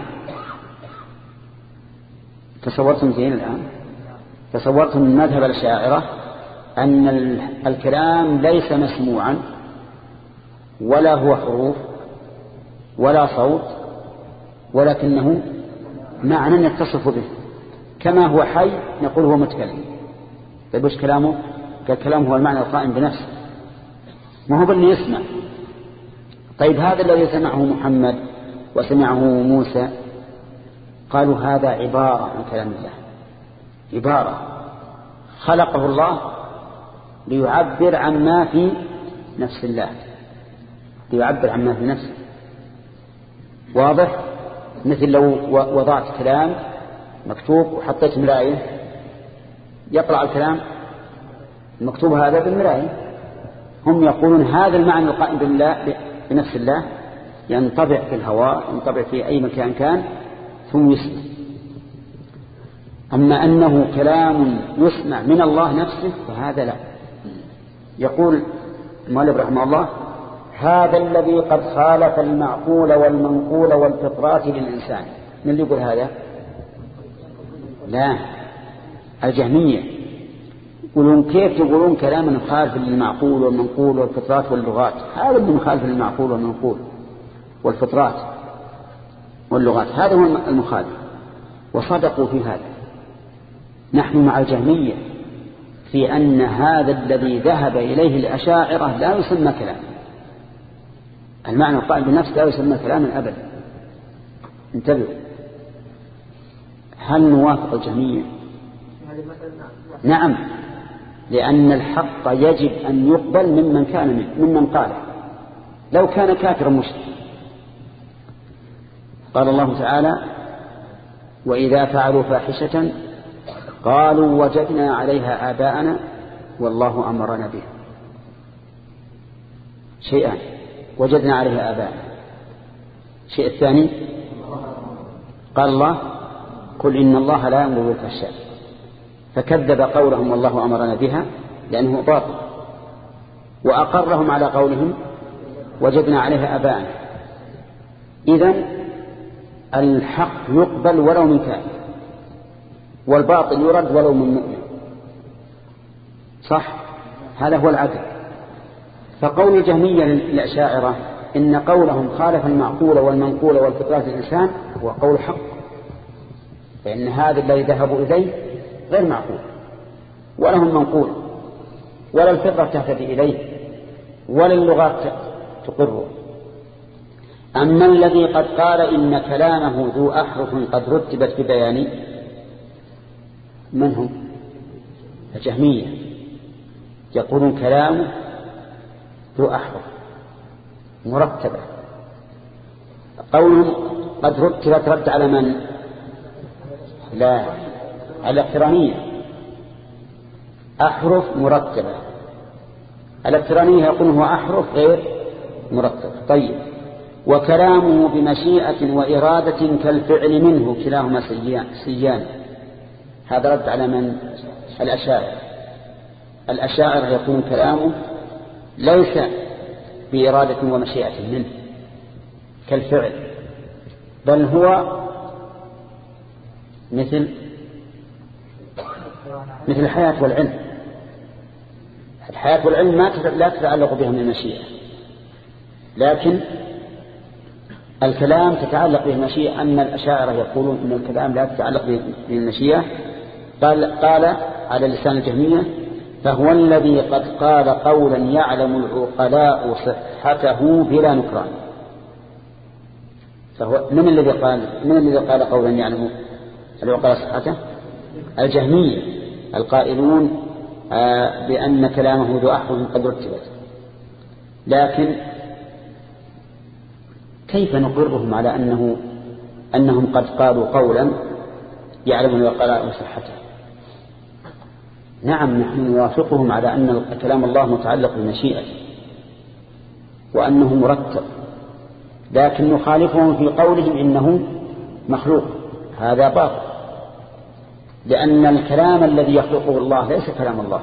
تصورتم زين الآن؟ تصورتم من مذهب الأشاعرة أن الكلام ليس مسموعا ولا هو حروف ولا صوت، ولكنه معنى يتصف به، كما هو حي نقول هو متكلم. طيب وش كلامه؟ كالكلام هو المعنى القائم بنفسه، ما هو باللي يسمع. طيب هذا الذي سمعه محمد وسمعه موسى قالوا هذا عبارة عن كلام الله، عبارة خلقه الله ليعبر عما في نفس الله، ليعبر عما في نفسه. واضح؟ مثل لو وضعت كلام مكتوب وحطيت مراية يقرأ الكلام المكتوب هذا بالمراية. هم يقولون هذا المعنى القائم بالله بنفس الله ينطبع في الهواء، ينطبع في أي مكان كان ثم يسمع. أما أنه كلام يسمع من الله نفسه فهذا لا. يقول المؤلف رحمه الله هذا الذي قد خالف المعقول والمنقول والفطرات للإنسان. من اللي يقول هذا؟ لا، الجهمية يقولون كيف تقولون كلاما مخالف للمعقول والمنقول والفطرات واللغات؟ هذا اللي مخالف للمعقول والمنقول والفطرات واللغات، هذا هو المخالف. وصدقوا في هذا. نحن مع الجهمية في أن هذا الذي ذهب إليه الأشاعرة لا يسمى كلام. المعنى القائم بالنفس لا يسمى كلاما أبدا. انتبهوا. هل نوافق الجهمية؟ نعم، لأن الحق يجب أن يقبل ممن قاله لو كان كافرا مشركا. قال الله تعالى وإذا فعلوا فاحشة قالوا وجدنا عليها آباءنا والله أمرنا بها. شيئان، وجدنا عليها آباءنا. الشيء الثاني قال الله قل إن الله لا يأمر بالفحشاء، فكذب قولهم والله أمرنا بها لأنه باطل، وأقرهم على قولهم وجدنا عليها آباءنا. إذن الحق يقبل ولو من كافر، والباطل يرد ولو من مؤمن. صح؟ هذا هو العدل. فقول الجهمية للأشاعرة إن قولهم خالف المعقول والمنقول والفطرات الإنسان هو قول حق، فإن هذا الذي ذهبوا إليه غير معقول ولا هم منقول ولا الفطرة تهتدي إليه ولا اللغات تقره. أما الذي قد قال إن كلامه ذو أحرف قد رتبت ببيان، من هم؟ الجهمية. يقولون كلامه ذو أحرف مرتبة. قولهم قد رتبت رد على من؟ لا، على الاقترانية. أحرف مرتبة. الاقترانية يقولون هو أحرف غير مرتبة. طيب، وكلامه بمشيئة وإرادة كالفعل منه كلاهما سيان. هذا رد على من؟ الأشاعرة. الأشاعرة يقولون كلامه ليس بإرادة ومشيئة منه كالفعل، بل هو مثل الحياة والعلم. الحياة والعلم لا تتعلق بها من المشيئة، لكن الكلام تتعلق به المشيئة. أما الأشاعرة يقولون إن الكلام لا تتعلق بالمشيئة. قال على لسان الجهمية فهو الذي قد قال قولا يعلم العقلاء صحته بلا نكران. فهو من الذي قال قولا يعلم العقلاء صحته؟ الجهمية القائلون بأن كلامه ذو أحرف قد رتبت. لكن كيف نقرهم على أنهم قد قالوا قولا يعلم العقلاء صحته؟ نعم، نحن نوافقهم على أن كلام الله متعلق بالمشيئة وأنه مرتب، لكن نخالفهم في قولهم إنه مخلوق. هذا باطل، لأن الكلام الذي يخلقه الله ليس كلام الله،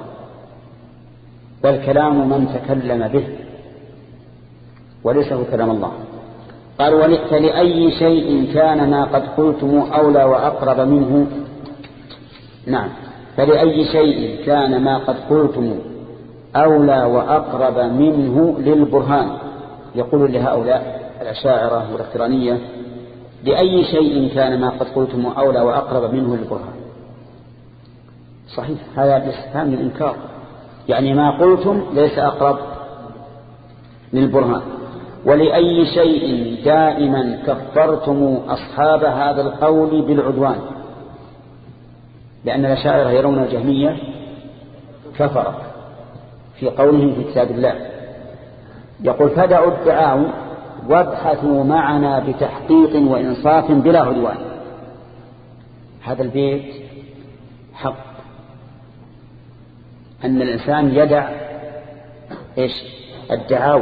بل كلام من تكلم به وليس هو كلام الله. قال فلأي شيء كان ما قد قلتم أولى وأقرب منه. نعم، فلأي شيء كان ما قد قلتم أولى وأقرب منه للبرهان. يقول لهؤلاء الأشاعرة والاقترانية لأي شيء كان ما قد قلتم أولى وأقرب منه للبرهان. صحيح، هذا الاستفهام للإنكار، يعني ما قلتم ليس أقرب للبرهان. ولأي شيء دائما كفرتم أصحاب هذا القول بالعدوان، لأن الأشاعرة يرون الجهمية كفر في قولهم في كتاب الله. يقول فدعوا الدعاء وابحثوا معنا بتحقيق وإنصاف بلا عدوان. هذا البيت حق، أن الإنسان يدع الدعاوى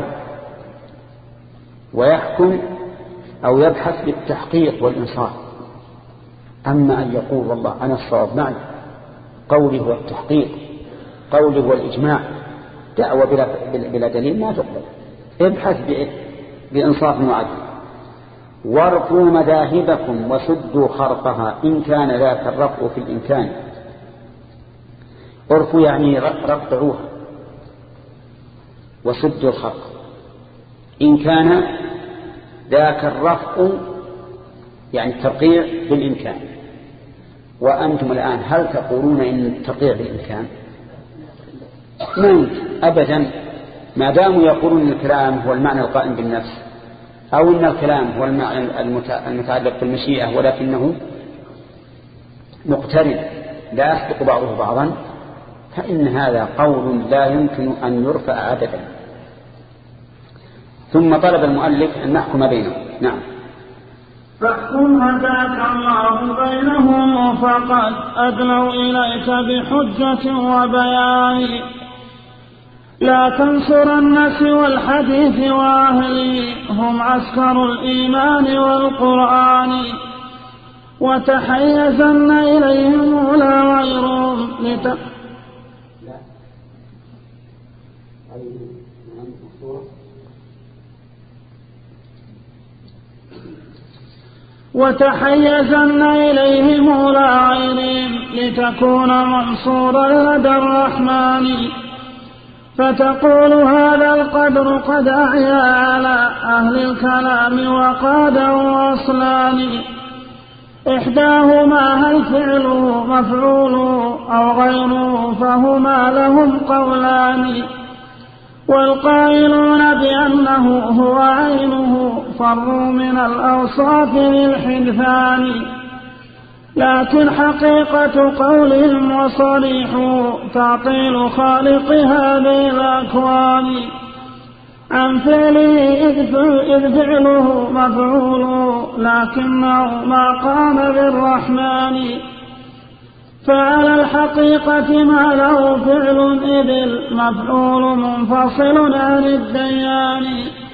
ويحكم أو يبحث بالتحقيق والإنصاف. أما أن يقول والله أنا الصواب معي، قوله هو التحقيق، قوله هو الإجماع، دعوة بلا دليل ما تقبل. ابحث بإنصاف وعدل. وارفوا مذاهبكم وسدوا خرقها إن كان ذاك الرفع في الإمكان. ارفوا يعني رقعوها، وسدوا الخرق إن كان ذاك الرفع يعني الترقيع بالإمكان. وأنتم الآن هل تقولون إن الترقيع بالإمكان؟ ما يمكن أبدا، ما داموا يقولون إن الكلام هو المعنى القائم بالنفس، أو إن الكلام هو المعنى المتعلق بالمشيئة ولكنه مقترن لا يسبق بعضه بعضا، فإن هذا قول لا يمكن أن يرفع عددا. ثم طلب المؤلف أن نحكم بينهم. نعم. فاحكم هداك الله بينهم فقد أدلوا إليك بحجة وبيان. لا تنصرن سوى الحديث وأهلي هم عسكر الإيمان والقرآن. وتحيزن إليهم لا غيرهم وتحيزن إليهم لا غيرهم لتكون منصورا لدى الرحمن. فتقول هذا القدر قد أعيا على أهل الكلام وقاده أصلان. إحداهما هل فعله مفعوله أو غيره فهما لهم قولان. والقائلون بأنه هو عينه فروا من الأوصاف للحدثان. لكن حقيقة قولهم وصريح تعطيل خالق هذه الأكوان عن فعله إذ فعله مفعوله لكنه ما قام بالرحمن. فعلى الحقيقة ما له فعل إذ المفعول منفصل عن الديان.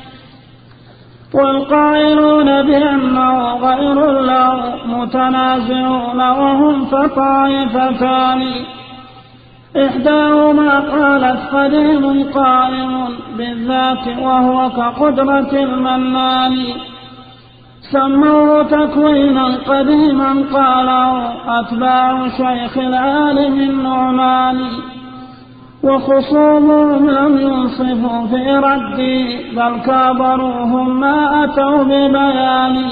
والقائلون بأنه غير له متنازعون وهم فطائفتان. إحداهما قالت قديم قائم بالذات وهو كقدرة المنان. سموه تكوينا قديما قاله أتباع شيخ العالم النعمان. وخصومهم لم ينصفوا في ردي بل كابروهم ما أتوا ببيان.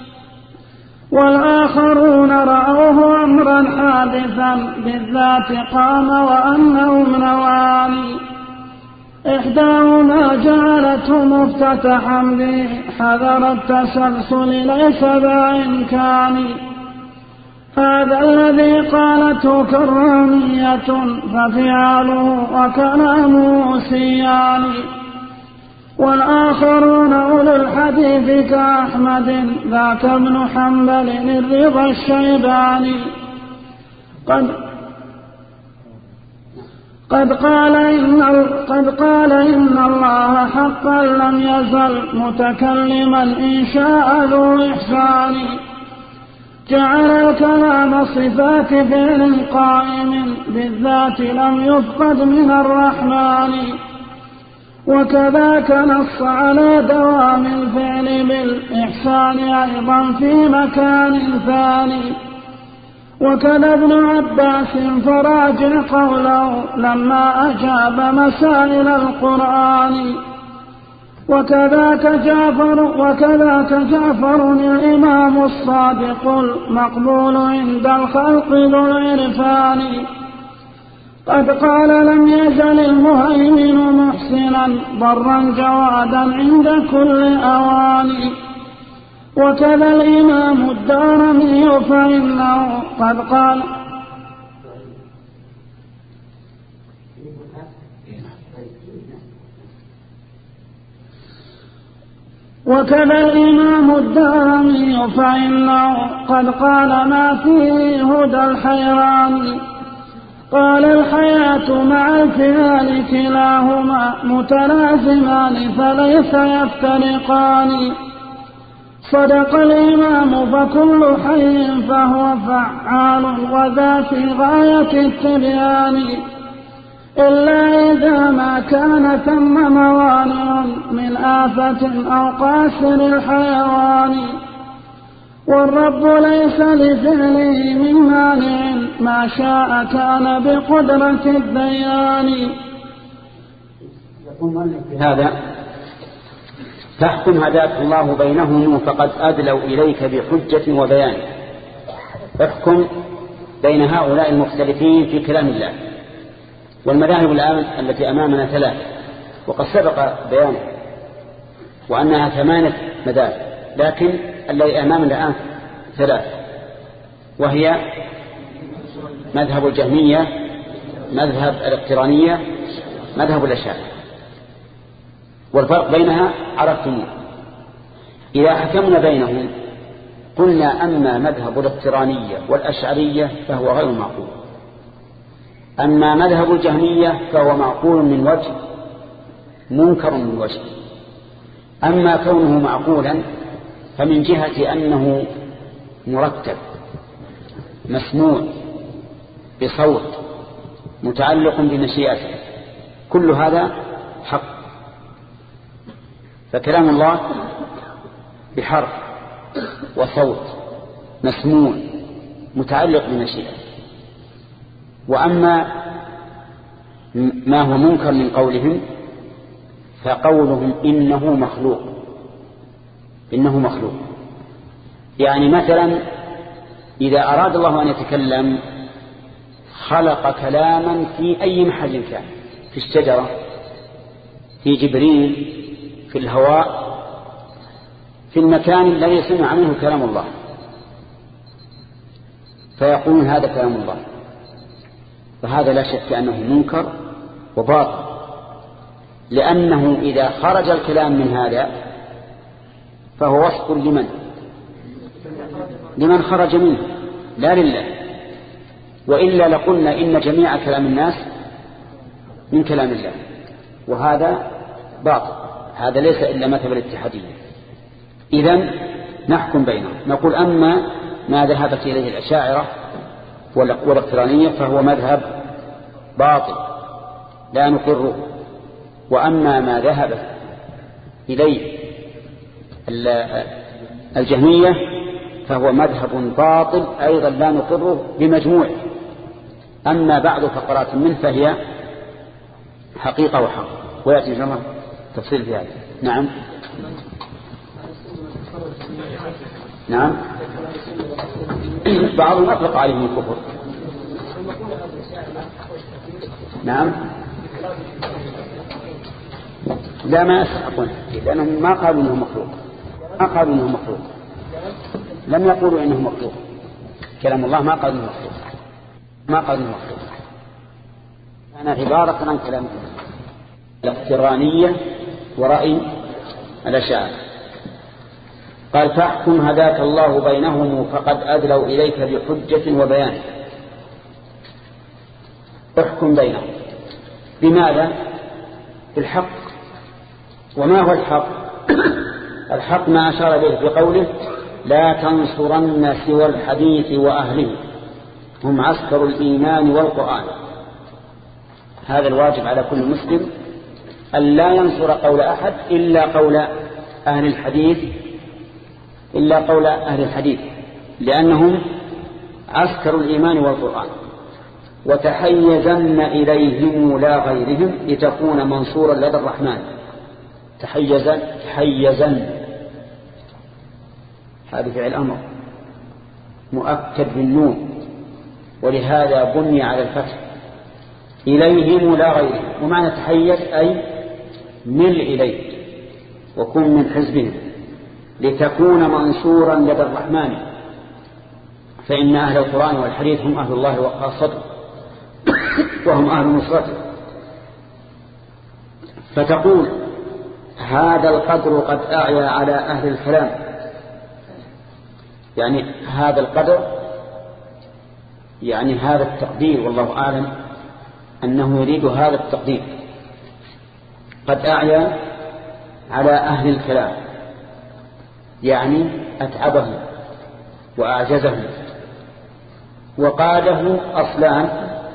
والآخرون رأوه أمرا حادثا بالذات قام وأنهم نوعان. إحداهما جعلته مفتتحا به حذر التسلسل ليس ذا إمكان. هذا الذي قالته كرامية ففعاله وكلامه سيان. والآخرون أولو الحديث كأحمد ذاك ابن حنبل الرضا الشيباني. قد قال إن الله حقا لم يزل متكلما إن شاء ذو إحسان. جعل الكلام صفات فعل قائم بالذات لم يفقد من الرحمن. وكذاك نص على دوام الفعل بالإحسان أيضا في مكان ثاني. وكذا ابن عباس فراجع قوله لما أجاب مسائل القرآن. وكذاك جعفر الإمام الصادق المقبول عند الخلق ذو العرفان. قد قال لم يزل المهيمن محسنا برا جوادا عند كل أوان. وكذا الإمام الدارمي فإنه قد قال ما فيه هدى الحيران. قال الحياة مع الفعل كلاهما متلازمان فليس يفترقان. صدق الإمام فكل حي فهو فعال وذا في غاية التبيان إلا إذا ما كان ثم موانع من آفة أو قاسر الحيوان. والرب ليس لفعله من مانع ما شاء كان بقدرة الديان. يقول هذا فاحكم هداك الله بينهم فقد أدلوا إليك بحجة وبيان. احكم بين هؤلاء المختلفين في كلام الله. والمذاهب الآن التي أمامنا ثلاث وقد سبق بيانه وأنها 8 مذاهب، لكن الذي أمامنا الآن ثلاث، وهي مذهب الجهمية، مذهب الاقترانية، مذهب الأشاعرة. والفرق بينها عرفتموه. إذا حكمنا بينهم قلنا أما مذهب الاقترانية والأشعرية فهو غير معقول، أما مذهب الجهمية فهو معقول من وجه منكر من وجه. أما كونه معقولا فمن جهة أنه مرتب مسموع بصوت متعلق بمشيئته، كل هذا حق. فكلام الله بحرف وصوت مسموع متعلق بمشيئته. وأما ما هو منكر من قولهم فقولهم إنه مخلوق. يعني مثلا إذا أراد الله أن يتكلم خلق كلاما في أي محل كان، في الشجرة، في جبريل، في الهواء، في المكان الذي يسمع منه كلام الله، فيقولون هذا كلام الله. فهذا لا شك أنه منكر وباطل، لأنه إذا خرج الكلام من هذا فهو وصف لمن خرج منه لا لله. وإلا لقلنا إن جميع كلام الناس من كلام الله، وهذا باطل، هذا ليس إلا مذهب الاتحادية. إذن نحكم بينهم، نقول أما ما ذهبت إليه الأشاعرة والاقترانية فهو مذهب باطل لا نقره، وأما ما ذهبت إليه الجهمية فهو مذهب باطل أيضا لا نقره بمجموعه. أما بعض فقرات منه فهي حقيقة وحق، ويأتي إن شاء الله تفصيل في هذا. نعم بعضهم أطلق عليهم الكفر. نعم لا ما يستحقون، لأنهم ما قالوا إنه مخلوق، لم يقولوا إنه مخلوق. كلام الله ما قالوا إنه مخلوق، أنا عبارة عن كلام الاقترانية ورأي الأشاعرة. قال فاحكم هداك الله بينهم فقد أدلوا إليك بحجة وبيان. احكم بينهم بماذا؟ بالحق. وما هو الحق؟ الحق ما أشار إليه بقوله لا تنصرن سوى الحديث وأهله هم عسكر الإيمان والقرآن. هذا الواجب على كل مسلم أن لا ينصر قول أحد إلا قول أهل الحديث لأنهم عسكر الإيمان والقرآن. وتحيزن إليهم لا غيرهم لتكون منصورا لدى الرحمن. تحيزن هذا فعل أمر مؤكد بالنون، ولهذا بني على الفتح. إليهم لا غيرهم، ومعنى تحيز أي مل إليه وكن من حزبهم لتكون منصورا لدى الرحمن، فإن أهل القرآن والحديث هم أهل الله وخاصته وهم أهل نصرته. فتقول هذا القدر قد أعيا على أهل الكلام، يعني هذا القدر يعني هذا التقدير، والله أعلم أنه يريد هذا التقدير. قد أعيا على أهل الكلام يعني أتعبهم وأعجزهم. وقاله أصلان،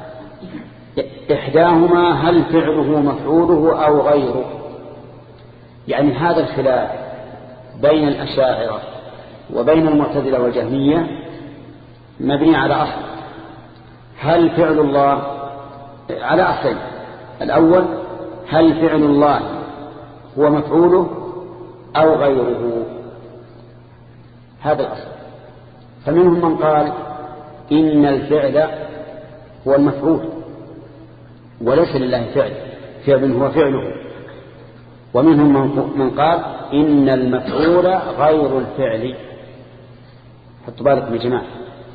إحداهما هل فعله مفعوله أو غيره، يعني هذا الخلاف بين الأشاعرة وبين المعتزلة والجهمية مبني على أصل، هل فعل الله على أصلين. الأول هل فعل الله هو مفعوله أو غيره، هذا الأصل. فمنهم من قال إن الفعل هو المفعول وليس لله فعل هو فعله، ومنهم من قال إن المفعول غير الفعل. حطوا بالكم يا جماعة،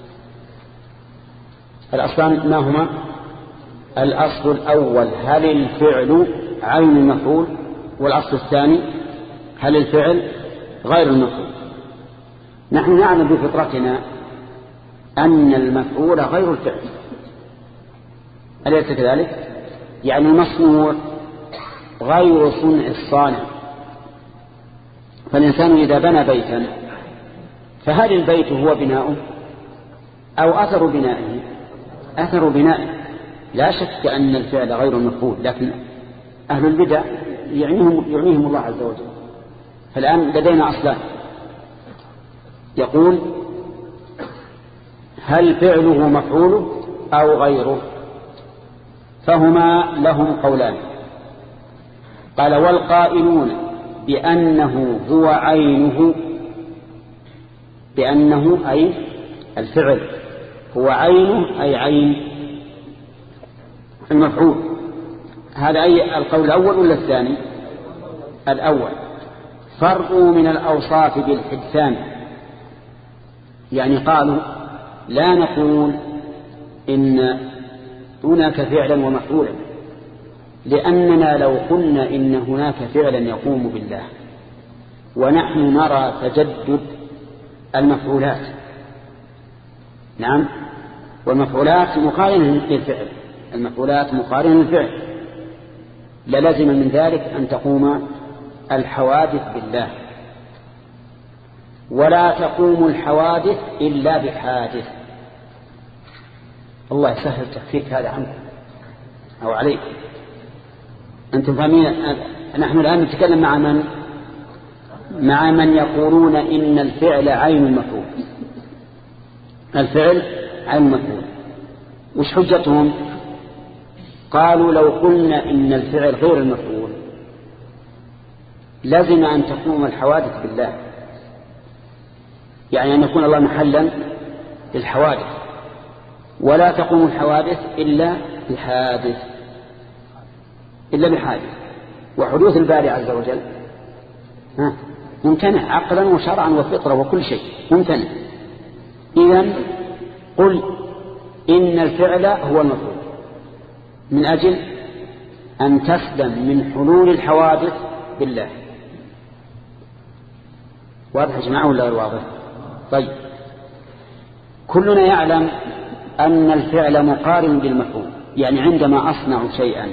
الأصلان ما هما؟ الأصل الأول هل الفعل عين المفعول، والأصل الثاني هل الفعل غير المفعول. نحن نعلم بفطرتنا أن المفعول غير الفعل، أليس كذلك؟ يعني المصنوع غير صنع الصانع. فالإنسان إذا بنى بيتا فهل البيت هو بناؤه أو أثر بنائه؟ أثر بنائه. لا شك أن الفعل غير المفعول، لكن أهل البدع يعنيهم الله عز وجل. فالآن لدينا أصلان، يقول هل فعله مفعوله أو غيره، فهما لهم قولان. قال والقائلون بأنه هو عينه، بأنه أي الفعل هو عينه أي عين المفعول. هذا أي القول الأول ولا الثاني؟ الأول. فرقوا من الأوصاف بالحدثان، يعني قالوا لا نقول إن هناك فعلا ومفعولا، لأننا لو قلنا إن هناك فعلا يقوم بالله ونحن نرى تجدد المفعولات، نعم، والمفعولات مقارنة للفعل، المفعولات مقارنة للفعل، للزم من ذلك أن تقوم الحوادث بالله، ولا تقوم الحوادث إلا بحادث. الله يسهل تخفيف هذا عنكم أو عليكم. أنتم فاهمين؟ نحن الآن نتكلم مع من يقولون إن الفعل عين المفعول، الفعل عين المفعول. وش حجتهم؟ قالوا لو قلنا إن الفعل غير المفعول لازم أن تقوم الحوادث بالله، يعني أن يكون الله محلا للحوادث، ولا تقوم الحوادث إلا بحادث، وحدوث الباري عز وجل ممتنع عقلا وشرعا وفطرة وكل شيء ممتنع. إذن قل إن الفعل هو المفعول من أجل أن تسلم من حلول الحوادث بالله. واضح يا جماعة ولا غير واضح؟ طيب، كلنا يعلم أن الفعل مقارن بالمفعول، يعني عندما أصنع شيئا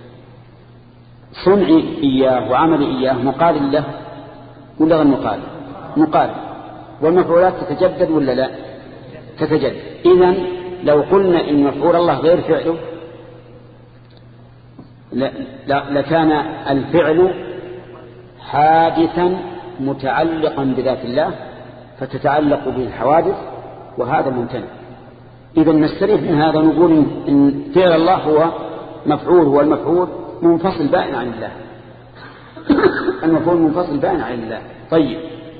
صنعي إياه وعملي إياه مقارن له ولا غير مقارن؟ مقارن. والمفعولات تتجدد ولا لا؟ تتجدد. إذن لو قلنا إن مفعول الله غير فعله لكان الفعل حادثا متعلقا بذات الله فتتعلق به الحوادث، وهذا ممتنع. إذا نستريح من هذا نقول إن فعل الله هو مفعول، والمفعول منفصل بائن عن الله. المفعول منفصل بائن عن الله. طيب،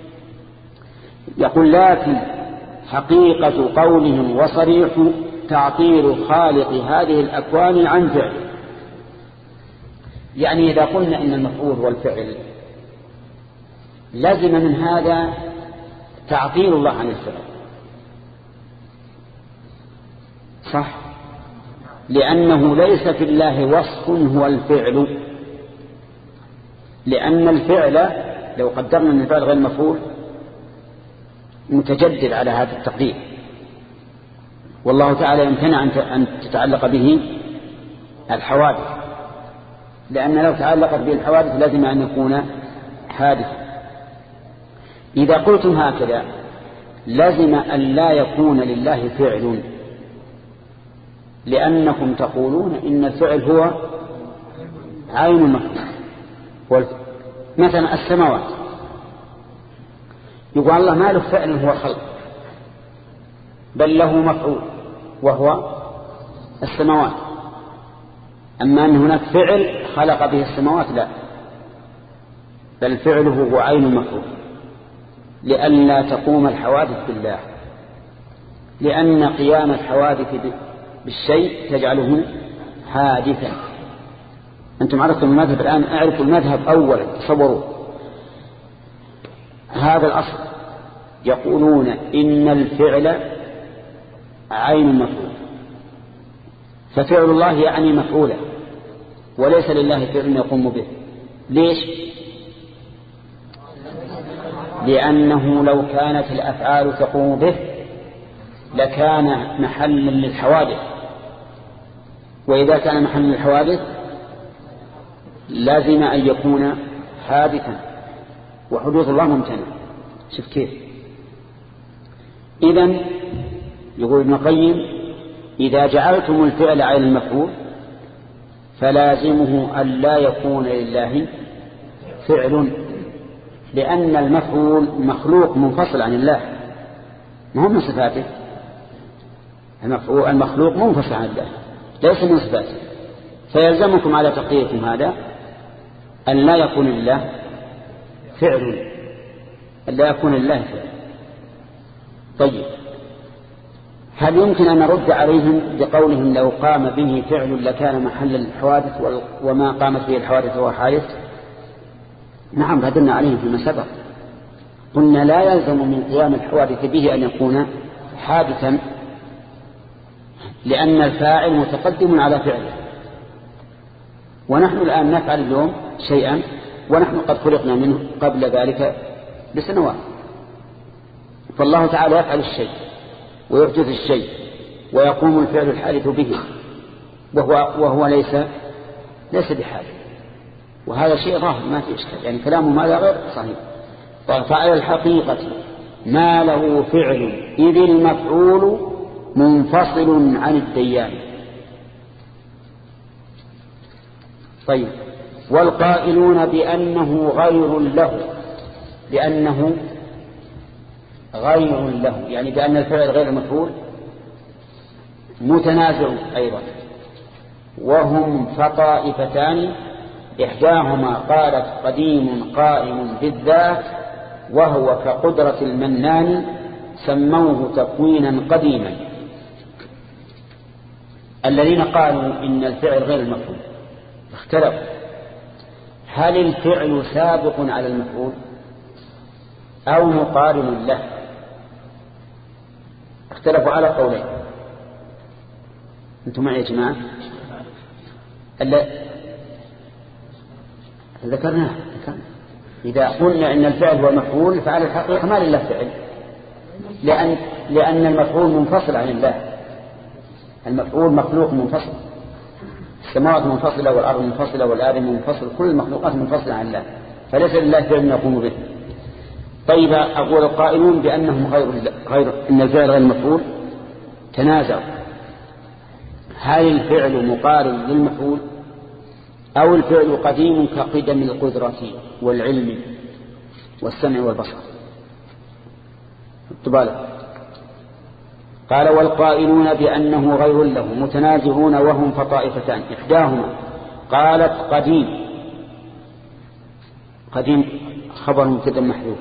يقول لكن حقيقة قولهم وصريح تعطيل خالق هذه الأكوان عن فعل. يعني إذا قلنا إن المفعول والفعل لازم من هذا تعطيل الله عن الفعل، صح؟ لأنه ليس في الله وصف هو الفعل، لأن الفعل لو قدرنا أن الفعل غير مفعول متجدد على هذا التقدير، والله تعالى يمتنع أن تتعلق به الحوادث، لأن لو تعلقت به الحوادث لازم أن يكون حادثا. إذا قلتم هكذا لازم أن لا يكون لله فعل، لأنكم تقولون إن الفعل هو عين المفعول. مثلا السماوات، يقول الله ما له فعل هو خلق، بل له مفعول وهو السماوات. أما أن هناك فعل خلق به السماوات لا، بل فعله هو عين المفعول، لئلا تقوم الحوادث بالله، لأن قيام الحوادث بالشيء تجعله حادثا. أنتم عرفتم المذهب الآن، أعرفوا المذهب أولا، تصوروا هذا الأصل. يقولون إن الفعل عين المفعول، ففعل الله يعني مفعولا، وليس لله فعل يقوم به. ليش؟ لأنه لو كانت الأفعال تقوم به لكان محلا للحوادث، وإذا كان محلا للحوادث لازم أن يكون حادثا، وحدوث الله ممتنع. شوف كيف. إذن يقول ابن القيم إذا جعلتم الفعل عين المفعول فلازمه أن لا يكون لله فعل، لأن المفعول مخلوق منفصل عن الله، ما هو من صفاته. المخلوق منفصل عن الله ليس من صفاته، فيلزمكم على تقديركم هذا أن لا يكون لله فعل، أن لا يكون لله فعل. طيب، هل يمكن أن نرد عليهم بقولهم لو قام به فعل لكان محل الحوادث وما قامت به الحوادث هو حادث؟ نعم، ردنا عليهم فيما سبق، قلنا لا يلزم من قيام الحوادث به أن يكون حادثا، لأن الفاعل متقدم على فعله، ونحن الآن نفعل اليوم شيئا ونحن قد خلقنا منه قبل ذلك بسنوات. فالله تعالى يفعل الشيء ويحدث الشيء ويقوم الفعل الحادث به وهو ليس بحادث، وهذا شيء ظاهر ما في إشكال، يعني كلامه ماذا غير صحيح. فعلى الحقيقة ما له فعل إذ المفعول منفصل عن الديان. طيب، والقائلون بأنه غير له، بأنه غير له يعني بأن الفعل غير المفعول متنازع أيضا، وهم فطائفتان، إحداهما قالت قديم قائم بالذات وهو كقدرة المنان سموه تكوينا قديما. الذين قالوا إن الفعل غير المفعول اختلفوا، هل الفعل سابق على المفعول أو مقارن له؟ اختلفوا على قولين. أنتم معي يا جماعة؟ ذكرناه. إذا قلنا إن الفعل هو مفعول فعلى الحقيقة ما لله فعل، لأن المفعول منفصل عن الله. المفعول مخلوق منفصل، السماوات منفصلة والأرض منفصلة والآدم منفصل، كل المخلوقات منفصلة عن الله، فليس لله فعل يقوم به. طيب، أقول القائلون بأنهم غير إن الفعل غير المفعول تنازعوا، هل الفعل مقارن للمفعول أو الفعل قديم كقدم القدرة والعلم والسمع والبصر. تبالغ. قال والقائلون بأنه غير له متنازعون وهم فطائفتان إحداهما قالت قديم. قديم خبر مبتدأ محذوف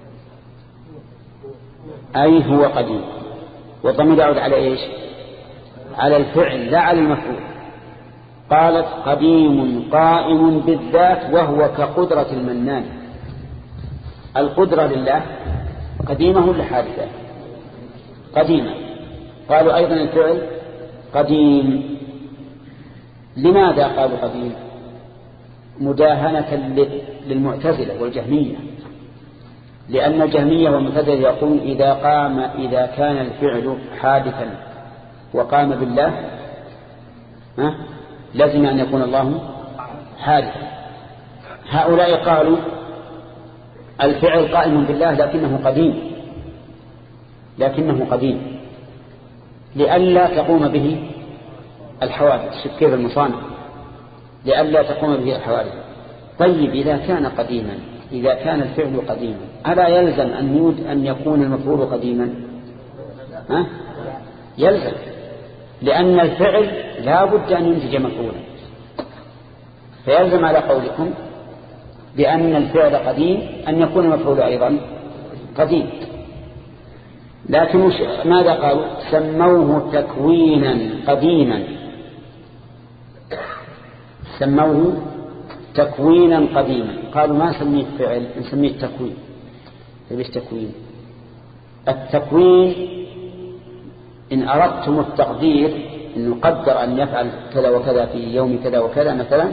أي هو قديم، والضمير يعود على إيش؟ على الفعل لا على المفعول. قالت قديم قائم بالذات وهو كقدرة المنان. القدرة لله قديمة ولا حادثة؟ قديمة. قالوا أيضا الفعل قديم. لماذا قالوا قديم؟ مداهنة للمعتزلة والجهمية، لأن الجهمية والمعتزلة يقول إذا كان الفعل حادثا وقام بالله لازم أن يكون الله حادثا. هؤلاء قالوا الفعل قائم بالله لكنه قديم لئلا تقوم به الحوادث. كيف المصانع لئلا تقوم به الحوادث. طيب إذا كان قديما، إذا كان الفعل قديما ألا يلزم أن يكون المفعول قديما؟ يلزم، لأن الفعل لا بد أن ينتج مفعولا، فيلزم على قولكم بأن الفعل قديم أن يكون المفعول أيضا قديم. لكن ماذا قالوا؟ سموه تكوينا قديما. سموه تكوينا قديما. قالوا ما نسميه فعل، نسميه تكوين. ليش تكوين؟ التكوين إن أردتم التقدير إن نقدر أن يفعل كذا وكذا في يوم كذا وكذا مثلا،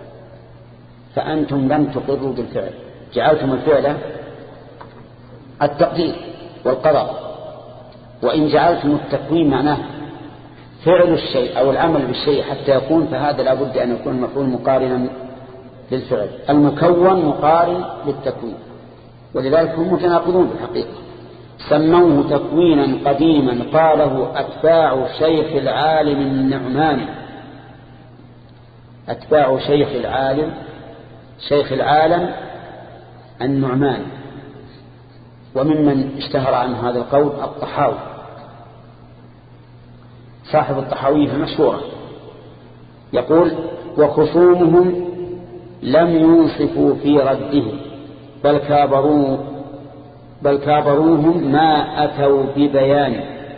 فأنتم لم تقروا بالفعل، جعلتم الفعل التقدير والقضاء. وإن جعلتم التكوين معناه فعل الشيء أو العمل بالشيء حتى يكون، فهذا لا بد أن يكون المفعول مقارنا للفعل. المكون مقارن للتكوين، ولذلك هم متناقضون في الحقيقة. سموه تكوينا قديما قاله أتباع شيخ العالم النعمان. أتباع شيخ العالم النعمان. وممن اشتهر عن هذا القول الطحاوي صاحب الطحاوي في المشهورة، يقول وخصومهم لم ينصفوا في رده بل كابروهم ما أتوا ببيان.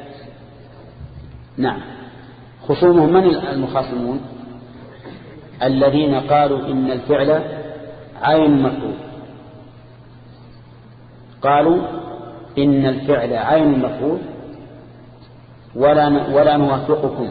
نعم، خصومهم من المخاصمون؟ الذين قالوا إن الفعل عين مفعول. قالوا إن الفعل عين مفعول ولا نوافقكم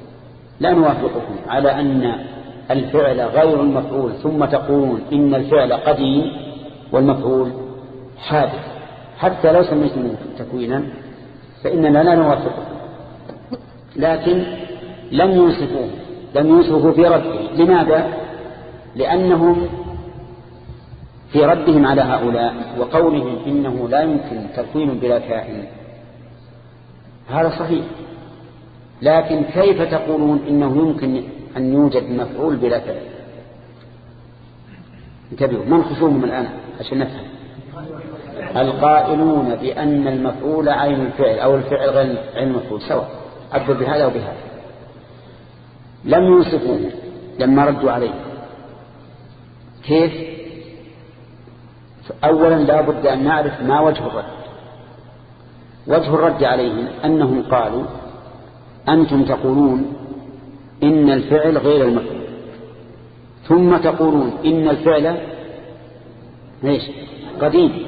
على أن الفعل غير المفعول، ثم تقولون إن الفعل قديم والمفعول حادث. حتى لو سميتم تكوينا فإننا لا نوافقكم. لكن لم ينصفوا في رده. لماذا؟ لأنهم في ردهم على هؤلاء وقولهم إنه لا يمكن تكوين بلا كائن، هذا صحيح، لكن كيف تقولون إنه يمكن أن يوجد مفعول بلا فعل؟ انتبهوا، من خصومهم الآن عشان نفهم. القائلون بأن المفعول عين الفعل أو الفعل غير عين المفعول سواء، عبر بهذا وبهذا. لم ينصفوه لما ردوا عليه. كيف؟ أولا لا بد أن نعرف ما وجه الرد. وجه الرد عليهم أنهم قالوا أنتم تقولون إن الفعل غير المفعول، ثم تقولون إن الفعل قديم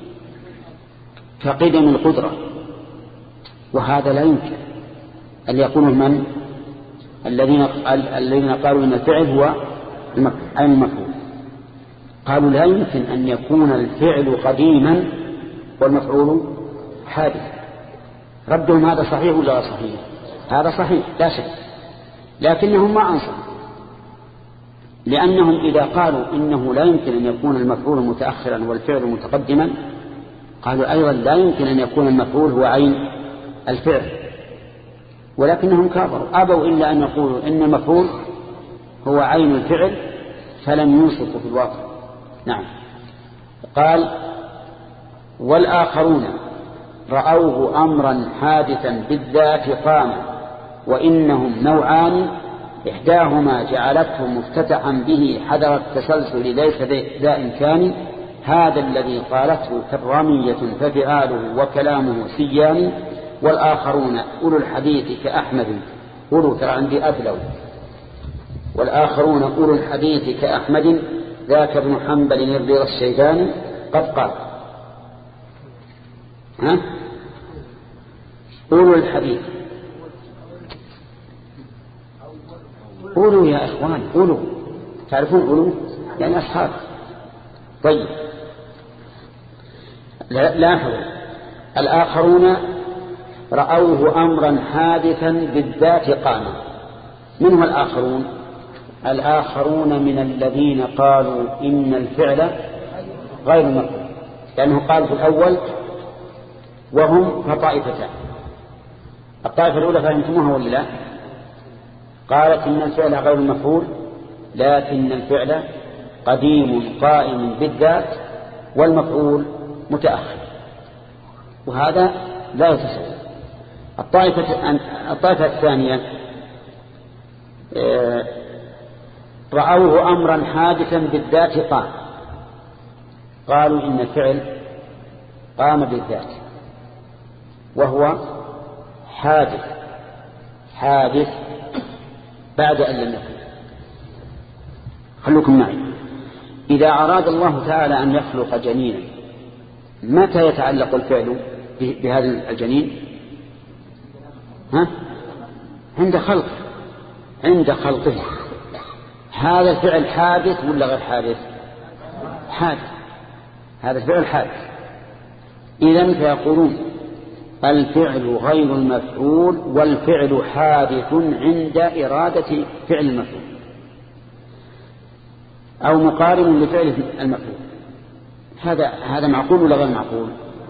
كقدم القدرة، وهذا لا يمكن أن يكونوا من الذين قالوا إن الفعل هو عين المفعول. قالوا لا يمكن أن يكون الفعل قديما والمفعول حادث. ردهم هذا صحيح ولا صحيح؟ هذا صحيح لا شك، لكنهم ما أنصروا، لأنهم إذا قالوا إنه لا يمكن أن يكون المفعول متأخرا والفعل متقدما، قالوا أيضا لا يمكن أن يكون المفعول هو عين الفعل. ولكنهم كافروا، أبوا إلا أن يقولوا إن المفعول هو عين الفعل فلم يوصفوا في الواقع. نعم. قال والآخرون رأوه أمرا حادثا بالذات قام وإنهم نوعان إحداهما جعلته مفتتحا به حذر التسلسل ليس ذا إمكان هذا الذي قالته كرامية ففعاله وكلامه سيان والآخرون أولو الحديث كأحمد أولو ترى عندي أبلو والآخرون أولو الحديث كأحمد ذاك ابن حنبل الرضا الشيباني قد قال أولو الحديث أولو يا إخوان أولو تعرفون أولو يعني أصحاب. طيب لاحظوا الآخرون رأوه أمرا حادثا بالذات قام. من هم الآخرون؟ الآخرون من الذين قالوا إن الفعل غير مفعول لأنه قال في الأول وهم فطائفتان. الطائفة الأولى فهمتموها ولا لا؟ قالت إن الفعل غير مفعول لكن الفعل قديم قائم بالذات والمفعول متأخر وهذا لا يتساوى. الطائفة الثانية رأوه أمرا حادثا بالذات قام قالوا إن الفعل قام بالذات وهو حادث بعد أن لم يكن. خلوكم معي. إذا أراد الله تعالى أن يخلق جنينا متى يتعلق الفعل بهذا الجنين؟ عند خلقه. هذا الفعل حادث ولا غير حادث؟ حادث. هذا الفعل حادث. إذن فيقولون الفعل غير المفعول والفعل حادث عند إرادة فعل المفعول أو مقارن لفعل المفعول. هذا معقول ولا غير معقول؟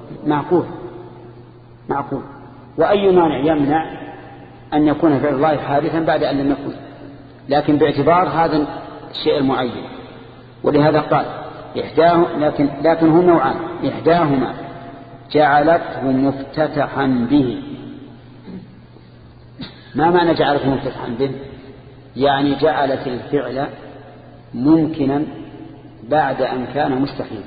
معقول. وأي مانع يمنع أن يكون فعل الله حادثا بعد أن لم يكن لكن باعتبار هذا الشيء المعين. ولهذا قال لكن هم نوعان إحداهما جعلته مفتتحا به. ما معنى جعلته مفتتحا به؟ يعني جعلت الفعل ممكنا بعد أن كان مستحيلا.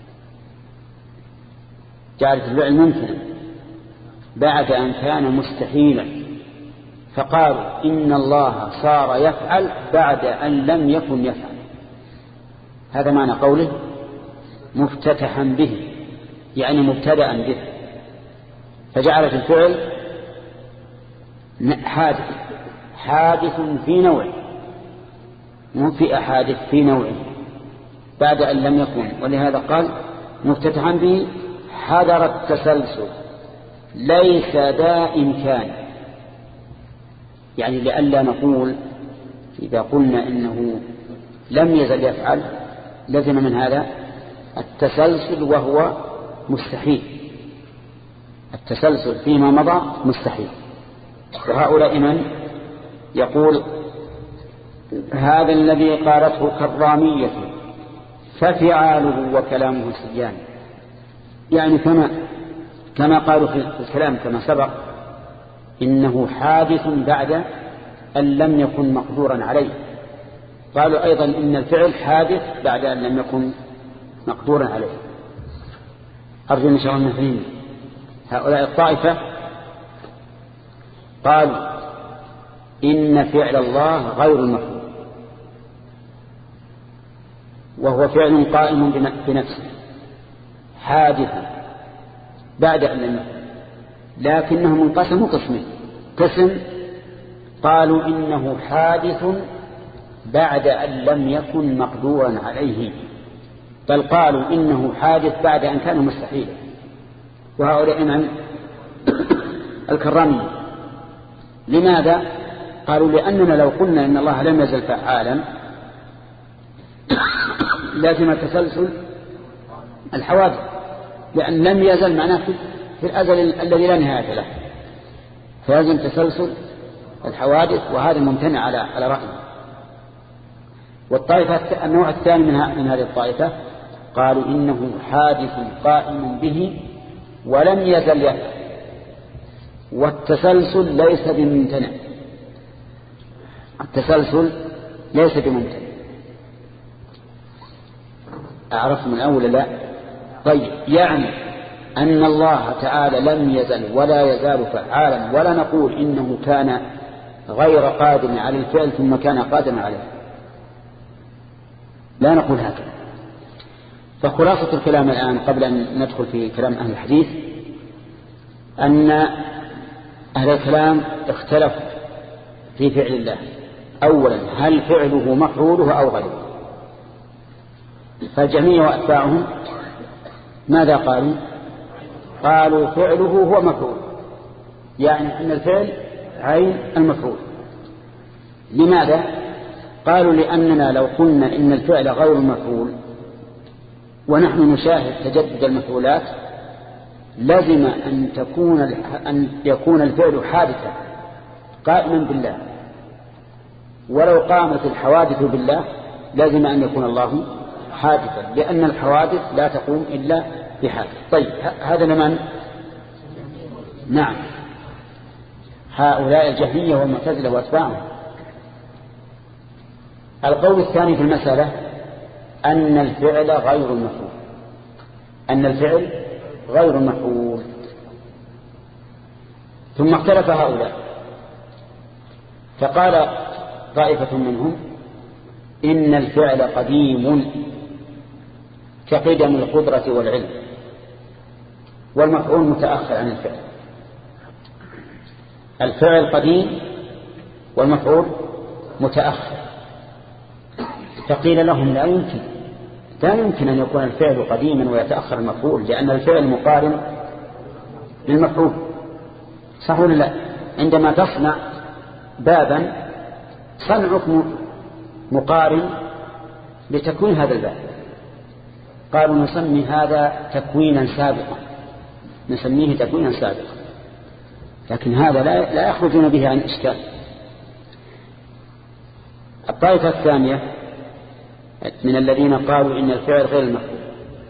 جعلت الفعل ممكنا بعد أن كان مستحيلا فقالوا إن الله صار يفعل بعد أن لم يكن يفعل. هذا معنى قوله مفتتحا به يعني مبتدأ به. فجعلت الفعل حادث في نوع مو في أحادث في نوع بعد أن لم يكن. ولهذا قال مفتتحا به حذر التسلسل ليس ذا إمكان يعني لئلا نقول إذا قلنا إنه لم يزل يفعل لزم من هذا التسلسل وهو مستحيل. التسلسل فيما مضى مستحيل. وهؤلاء من يقول هذا الذي قالته كرامية ففعاله وكلامه سيان يعني كما قالوا في الكلام كما سبق إنه حادث بعد أن لم يكن مقدورا عليه. قالوا أيضا إن الفعل حادث بعد أن لم يكن مقدورا عليه. أرجو إن شاء الله نفهم. هؤلاء الطائفة قالوا إن فعل الله غير المفعول وهو فعل قائم بنفسه حادث بعد أن لم يكن لكنهم انقسموا قسم قالوا إنه حادث بعد أن لم يكن مقدورا عليه بل قالوا إنه حادث بعد أن كان مستحيلا. وهؤلاء من الكرامية. لماذا؟ قالوا لأننا لو قلنا إن الله لم يزل فعالا لازم تسلسل الحوادث لأن لم يزل معناه في الأزل الذي لا نهاية له فلازم تسلسل الحوادث وهذا ممتنع على رأيه. والطائفة النوع الثاني من هذه الطائفة قالوا إنه حادث قائم به ولم يزل يفعل، والتسلسل ليس بممتنع. التسلسل ليس بممتنع. أعرفت من أول لا؟ طيب، يعني أن الله تعالى لم يزل ولا يزال فعالا، ولا نقول إنه كان غير قادر على الفعل ثم كان قادرا عليه، لا نقول هكذا. فخلاصة الكلام الآن قبل أن ندخل في كلام أهل الحديث أن أهل الكلام اختلفوا في فعل الله. أولا، هل فعله مفعوله أو غيره؟ فالجميع وأتباعهم ماذا قالوا؟ قالوا فعله هو مفعول، يعني أن الفعل عين المفعول. لماذا؟ قالوا لأننا لو قلنا إن الفعل غير المفعول ونحن نشاهد تجدد المفعولات لازم أن يكون الفعل حادثا قائما بالله، ولو قامت الحوادث بالله لازم أن يكون الله حادثا، لأن الحوادث لا تقوم إلا بحادث. طيب، هذا لمن؟ نعم، هؤلاء الجهمية والمعتزلة وأتباعهم. القول الثاني في المسألة أن الفعل غير المفعول، أن الفعل غير مفعول. ثم اختلف هؤلاء، فقال طائفة منهم إن الفعل قديم كقدم القدرة والعلم، والمفعول متأخر عن الفعل. الفعل قديم والمفعول متأخر. فقيل لهم لا يمكن أن يكون الفعل قديما ويتأخر المفعول، لأن الفعل مقارن للمفعول، صح ولا لا؟ عندما تصنع بابا صنعك مقارن لتكوين هذا الباب. قالوا نسمي هذا تكوينا سابقا، نسميه تكوينا سابقا، لكن هذا لا يخرجون به عن إشكال. الطائفة الثانية من الذين قالوا إن الفعل غير المفعول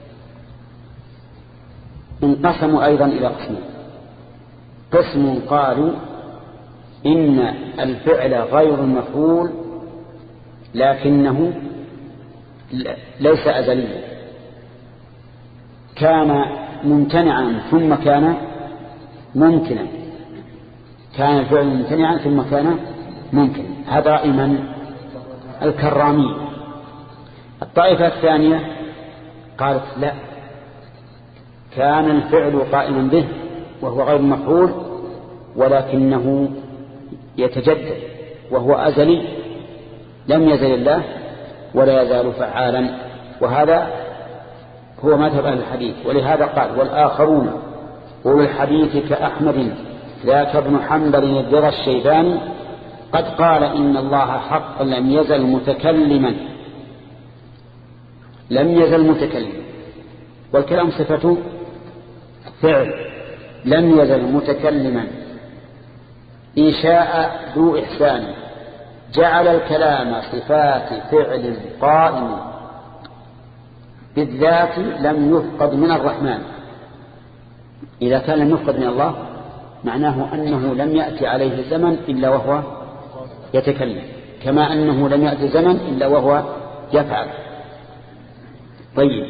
انقسموا أيضا إلى قسمين. قسم قالوا إن الفعل غير المفعول لكنه ليس أزليا، كان ممتنعا ثم كان ممكنا، كان الفعل ممتنعا ثم كان ممكنا. هذا رأي من؟ الكرامي. الطائفة الثانية قالت لا، كان الفعل قائما به وهو غير مفعول، ولكنه يتجدد وهو أزلي، لم يزل الله ولا يزال فعالا. وهذا هو مذهب أهل الحديث. ولهذا قال والآخرون أولو الحديث كأحمد ذاك ابن حنبل الرضا الشيباني قد قال إن الله حق لم يزل متكلما، لم يزل متكلما، والكلام صفته فعل، لم يزل متكلما إنشاء ذو إحسان، جعل الكلام صفات فعل قائم بالذات لم يفقد من الرحمن. إذا كان لم يفقد من الله معناه أنه لم يأتي عليه زمن إلا وهو يتكلم، كما أنه لم يأتي زمن إلا وهو يفعل. طيب،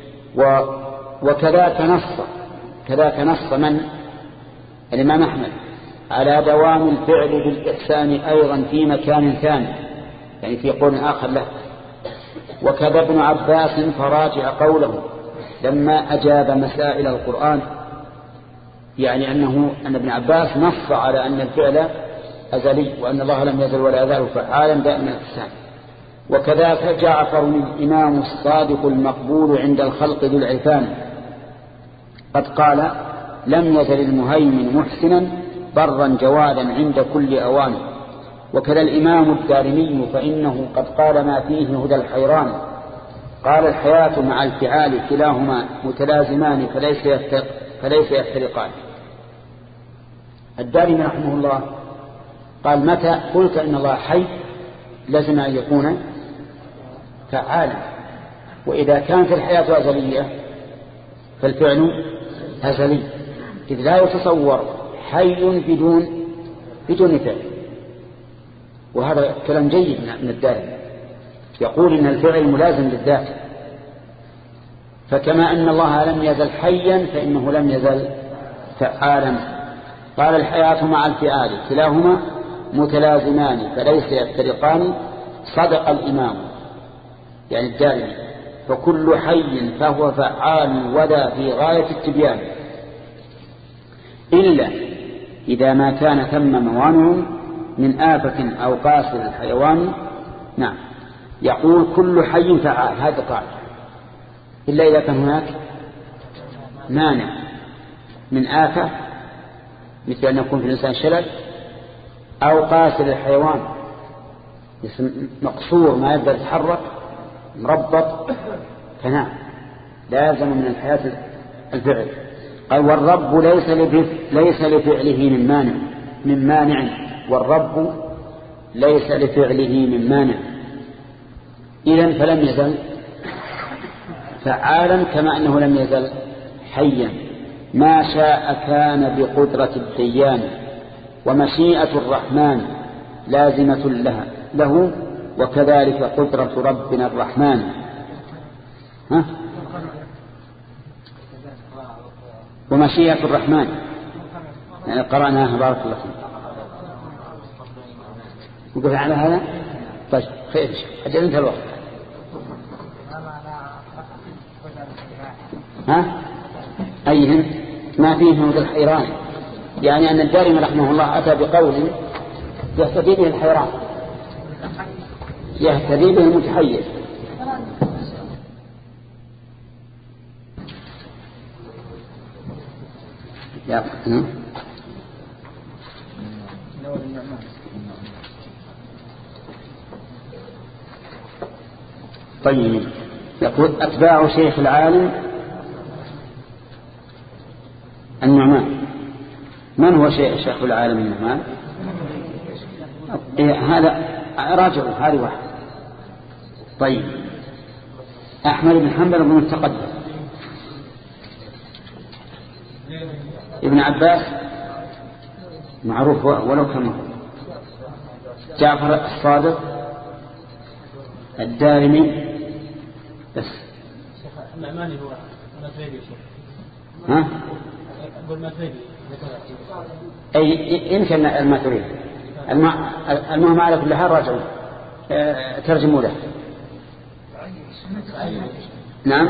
كذاك نص من؟ الإمام أحمد على دوام الفعل بالإحسان أيضا في مكان ثاني، يعني في قول آخر له. وكذا ابن عباس فراجع قوله لما أجاب مسائل القرآن، يعني أن ابن عباس نص على أن الفعل أزلي وأن الله لم يزل ولا يزال فعالا دائما الإحسان. وكذاك جعفر الإمام الصادق المقبول عند الخلق ذو العرفان قد قال لم يزل المهيمن محسنا برا جوادا عند كل أوان. وكذا الإمام الدارمي فإنه قد قال ما فيه هدى الحيران، قال الحياة مع الفعال كلاهما متلازمان فليس يفترقان. الدارمي رحمه الله قال متى قلت إن الله حي لازم أن يكون فعالا. وإذا كانت الحياة أزلية فالفعل أزلي، إذ لا يتصور حي بدون فعل. وهذا كلام جيد من الدارمي، يقول إن الفعل ملازم للذات، فكما أن الله لم يزل حيا فإنه لم يزل فعالا. قال الحياة مع الفعال كلاهما متلازمان فليس يفترقان، صدق الإمام يعني الدارمي، فكل حي فهو فعال وذا في غاية التبيان، إلا إذا ما كان ثم موانع من آفة أو قاصر الحيوان. نعم، يقول كل حي فعال، هذا قاعدة، إلا إذا كان هناك مانع من آفة، مثل أن يكون في الإنسان شلل، أو قاصر الحيوان مقصور ما يقدر يتحرك مربط، فنعم لازم من الحياة الفعل. قال والرب ليس لفعله من مانع، والرب ليس لفعله من مانع، إذن فلم يزل فعالا كما أنه لم يزل حيا. ما شاء كان بقدرة الديان، ومشيئة الرحمن لازمة له، وكذلك قدرة ربنا الرحمن. ومشيئة الرحمن يعني قرأناها، بارك الله فيك. وقف على هذا طيب خير، أجل انت الوقت. أيهم ما فيه من الحيران، يعني أن الدارمي رحمه الله أتى بقول يهتدي به الحيران، يهتدي به المتحير. طيب، يقول أتباع شيخ العالم النعمان. من هو شيخ العالم النعمان؟ هذا راجعوا، هذه واحد. طيب، أحمد بن حنبل بن التقدم، ابن عباس معروف ولو كان معروف، جعفر الصادق، الدارمي، بس النعماني هو الماتريدي. ها؟ أقول الماتريدي. أي يمكن الماتريدي. المهم على كل حال راجعوا ترجموا له. نعم،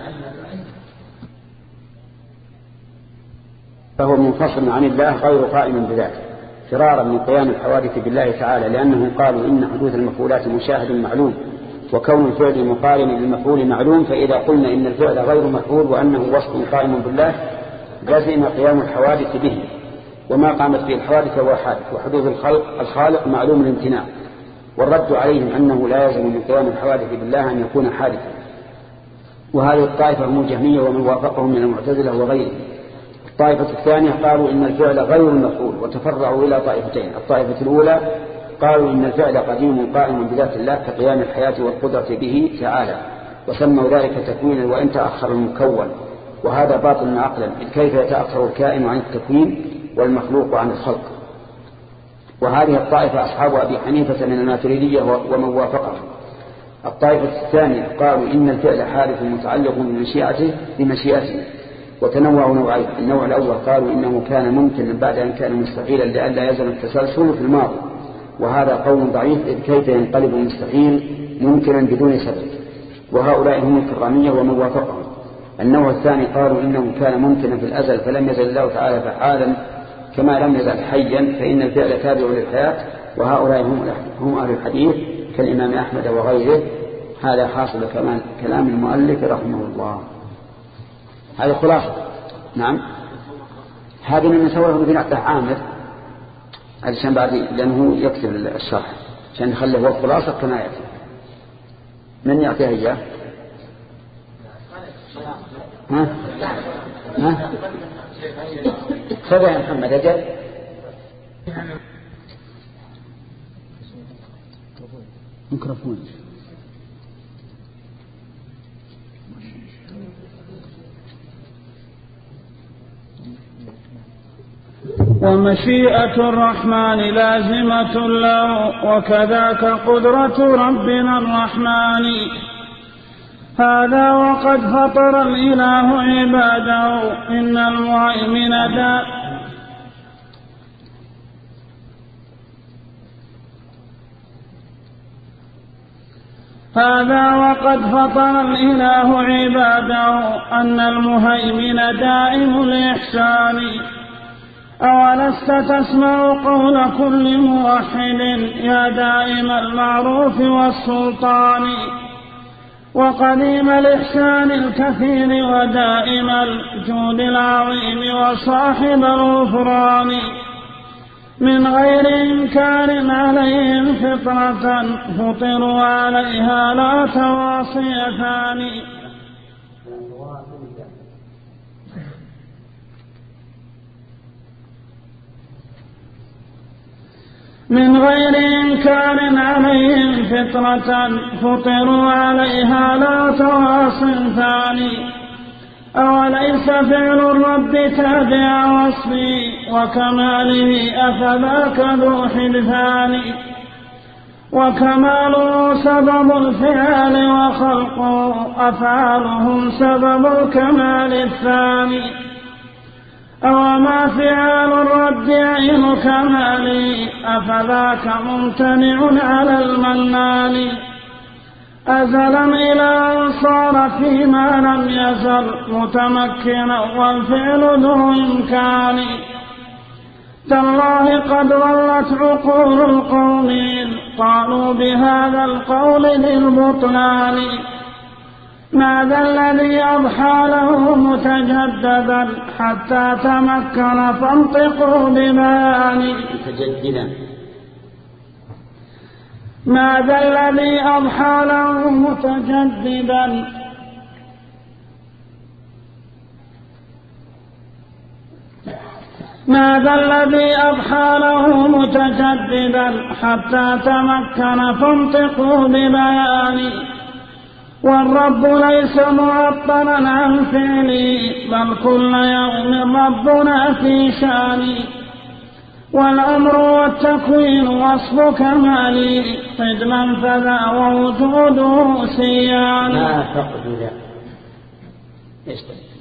فهو منفصل عن الله غير قائم بذاته، فرارا من قيام الحوادث بالله تعالى، لأنهم قالوا إن حدوث المفعولات مشاهد معلوم، وكون الفعل مقارن للمفعول معلوم، فإذا قلنا إن الفعل غير مفعول وأنه وصف قائم بالله لازم قيام الحوادث به، وما قامت به الحوادث هو حادث، وحدوث الخالق معلوم الامتناع. والرد عليهم أنه لا يلزم من قيام الحوادث بالله أن يكون حادثا. وهذه الطائفة هم الجهمية ومن وافقهم من المعتزلة وغيرهم. الطائفة الثانية قالوا إن الفعل غير المفعول، وتفرعوا إلى طائفتين. الطائفة الأولى قالوا إن الفعل قديم قائم بذات الله كقيام الحياة والقدرة به تعالى، وسموا ذلك تكوينا وإن تأخر المكون، وهذا باطل عقلا، كيف يتأخر الكائن عن التكوين والمخلوق عن الخلق. وهذه الطائفة أصحاب أبي حنيفة من الماتريدية ومن وافقهم. الطائفة الثانية قالوا إن الفعل حادث متعلق بمشيئته، وتنوعوا نوعين. النوع الأول قالوا إنه كان ممكنا بعد أن كان مستحيلا لئلا يزل التسلسل في الماضي، وهذا قول ضعيف، إذ كيف ينقلب المستحيل ممكنا بدون سبب، وهؤلاء هم الكرامية ومن وافقهم. النوع الثاني قالوا إنه كان ممكنا في الأزل فلم يزل الله تعالى فعالا كما لم يزل حيا، فإن الفعل تابع للحياة، وهؤلاء هم أهل الحديث كالإمام أحمد وغيره. هذا حاصل كلام المؤلف رحمه الله. هذا خلاصة. نعم، هذا من نسويه بن عبد عامر علشان بعد، لأنه يكتب الشرح عشان نخليه هو الخلاصة كما يأتي. من يعطيها إياه؟ ها خذها يا محمد أجل. ميكروفون. ومشيئة الرحمن لازمة له، وكذاك قدرة ربنا الرحمن. هذا وقد فطر الإله عباده إن المهيمن هذا وقد فطر الإله عباده أن المهيمن دائم الإحسان. أولست تسمع قول كل موحد يا دائم المعروف والسلطان، وقديم الإحسان الكثير ودائم الجود العظيم وصاحب الغفران، من غير إنكار عليهم فطرة فطروا عليها لا تواصيتان. من غير إنكار عليهم فطرة فطروا عليها لا تواصيتان. أوليس فعل الرب تابع وصفه وكماله أفذاك ذو حدثان، وكماله سبب الفعل وخلقه أفعالهم سبب الكمال الثاني. أوما فعال الرب عين كماله أفذاك ممتنع على المنان، أزلا إلى أن صار فيما لم يزل متمكنا والفعل ذو إمكان. تالله قد ضلت عقول القوم قالوا بهذا القول للبطلان، ماذا الذي أضحى له متجددا حتى تمكن فانطقوا ببيان. ماذا الذي أضحى له متجددا ماذا الذي أضحى له متجددا حتى تمكن فانطقوا ببيان. والرب ليس معطلا عن فعله بل كل يوم ربنا في شان، والأمر والتكوين وصف كماله قدما فذا ووجوده سيان. ما فقد ذا ايش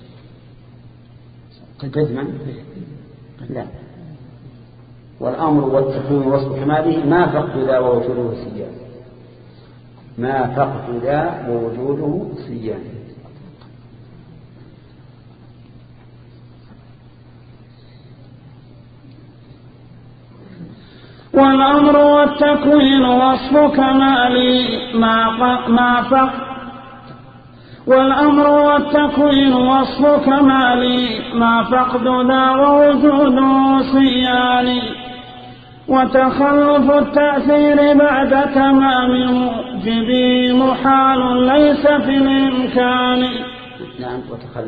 قدما لا، والأمر والتكوين وصف كماله ما فقد ذا ووجوده سيان. ما فقد ذا ووجوده سيان. والأمر والتكوين وصف كماله والأمر والتكوين وصف كماله ما فقد ذا ووجوده سيان. وتخلف التأثير بعد تمام موجبه محال ليس في الإمكان. نعم.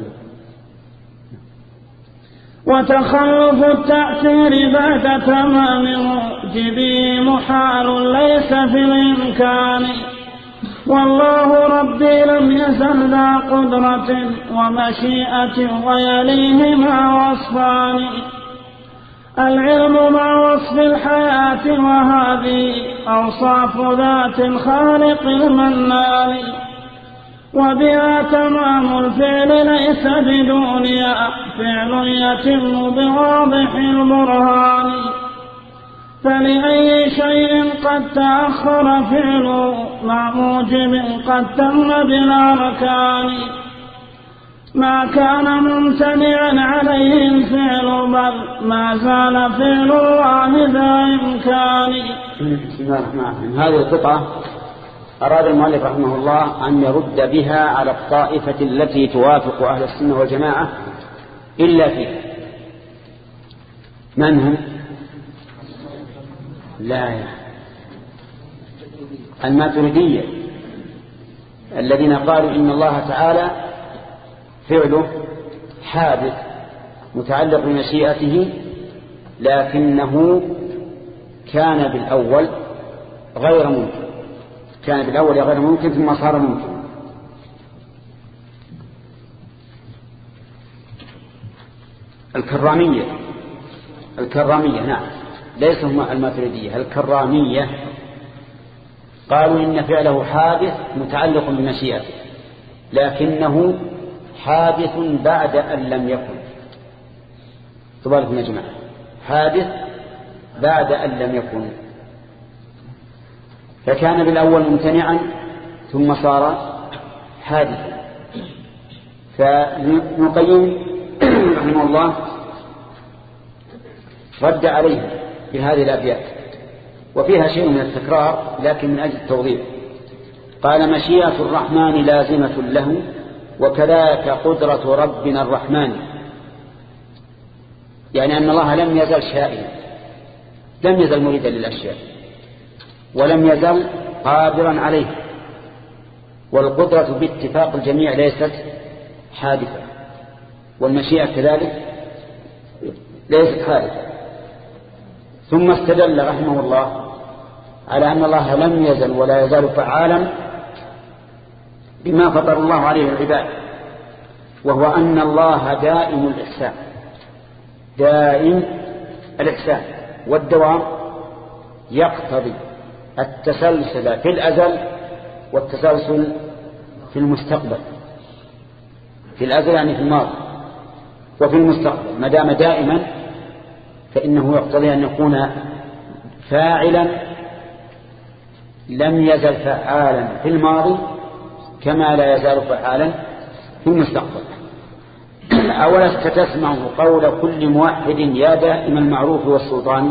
وتخلف التأثير بعد تمام موجبه محال ليس في الإمكان. والله ربي لم يزل ذا قدرة ومشيئة ويليهما وصفان، العلم مع وصف الحياة وهذه أوصاف ذات الخالق المنان، وبها تمام الفعل ليس بدونها فعل يتم بواضح البرهان. فلأي شيء قد تأخر فعله مع موجب قد تم بالأركان، ما كان ممتنعا عليه الفعل بل ما زال فعل الله ذا إمكان. بسم الله الرحمن الرحيم. هذه القطعة أراد المؤلف رحمه الله أن يرد بها على الطائفة التي توافق أهل السنة والجماعة إلا فيها. من هم؟ لا، الماتريدية الذين قالوا إن الله تعالى فعله حادث متعلق بمشيئته، لكنه كان بالأول غير ممكن، كان بالأول غير ممكن ثم صار ممكن. الكرامية الكرامية، نعم، ليس هم الماتريدية، الكرامية قالوا إن فعله حادث متعلق بالمشيئة، لكنه حادث بعد أن لم يكن. تبارك يا جماعة، حادث بعد أن لم يكن، فكان بالأول ممتنعا ثم صار حادثا. فابن القيم رحمه الله رد عليه بهذه الأبيات، وفيها شيء من التكرار لكن من أجل التوضيح. قال: مشيئة الرحمن لازمة له، وكذاك قدرة ربنا الرحمن. يعني أن الله لم يزل شائعا، لم يزل مريدا للأشياء، ولم يزل قادرا عليه. والقدرة باتفاق الجميع ليست حادثة، والمشيئة كذلك ليست حادثة. ثم استدل رحمه الله على أن الله لم يزل ولا يزال فعالا بما فطر الله عليه العباد، وهو أن الله دائم الإحسان، دائم الإحسان، والدوام يقتضي التسلسل في الأزل والتسلسل في المستقبل. في الأزل يعني في الماضي، وفي المستقبل ما دام دائما فإنه يقتضي أن يكون فاعلا لم يزل فعالا في الماضي كما لا يزال فعالا في المستقبل. أولست تسمع قول كل موحد يا دائم المعروف والسلطان؟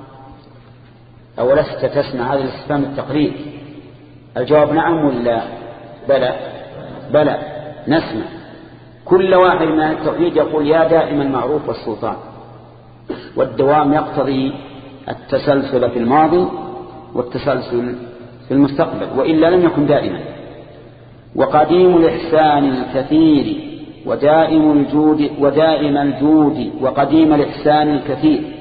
أولست تسمع، هذا الاستفهام التقرير. الجواب نعم ولا بلى؟ بلى، نسمع. كل واحد من التوحيد يقول يا دائم المعروف والسلطان، والدوام يقتضي التسلسل في الماضي والتسلسل في المستقبل، وإلا لم يكن دائما. وقديم الإحسان الكثير ودائم الجود وقديم الإحسان الكثير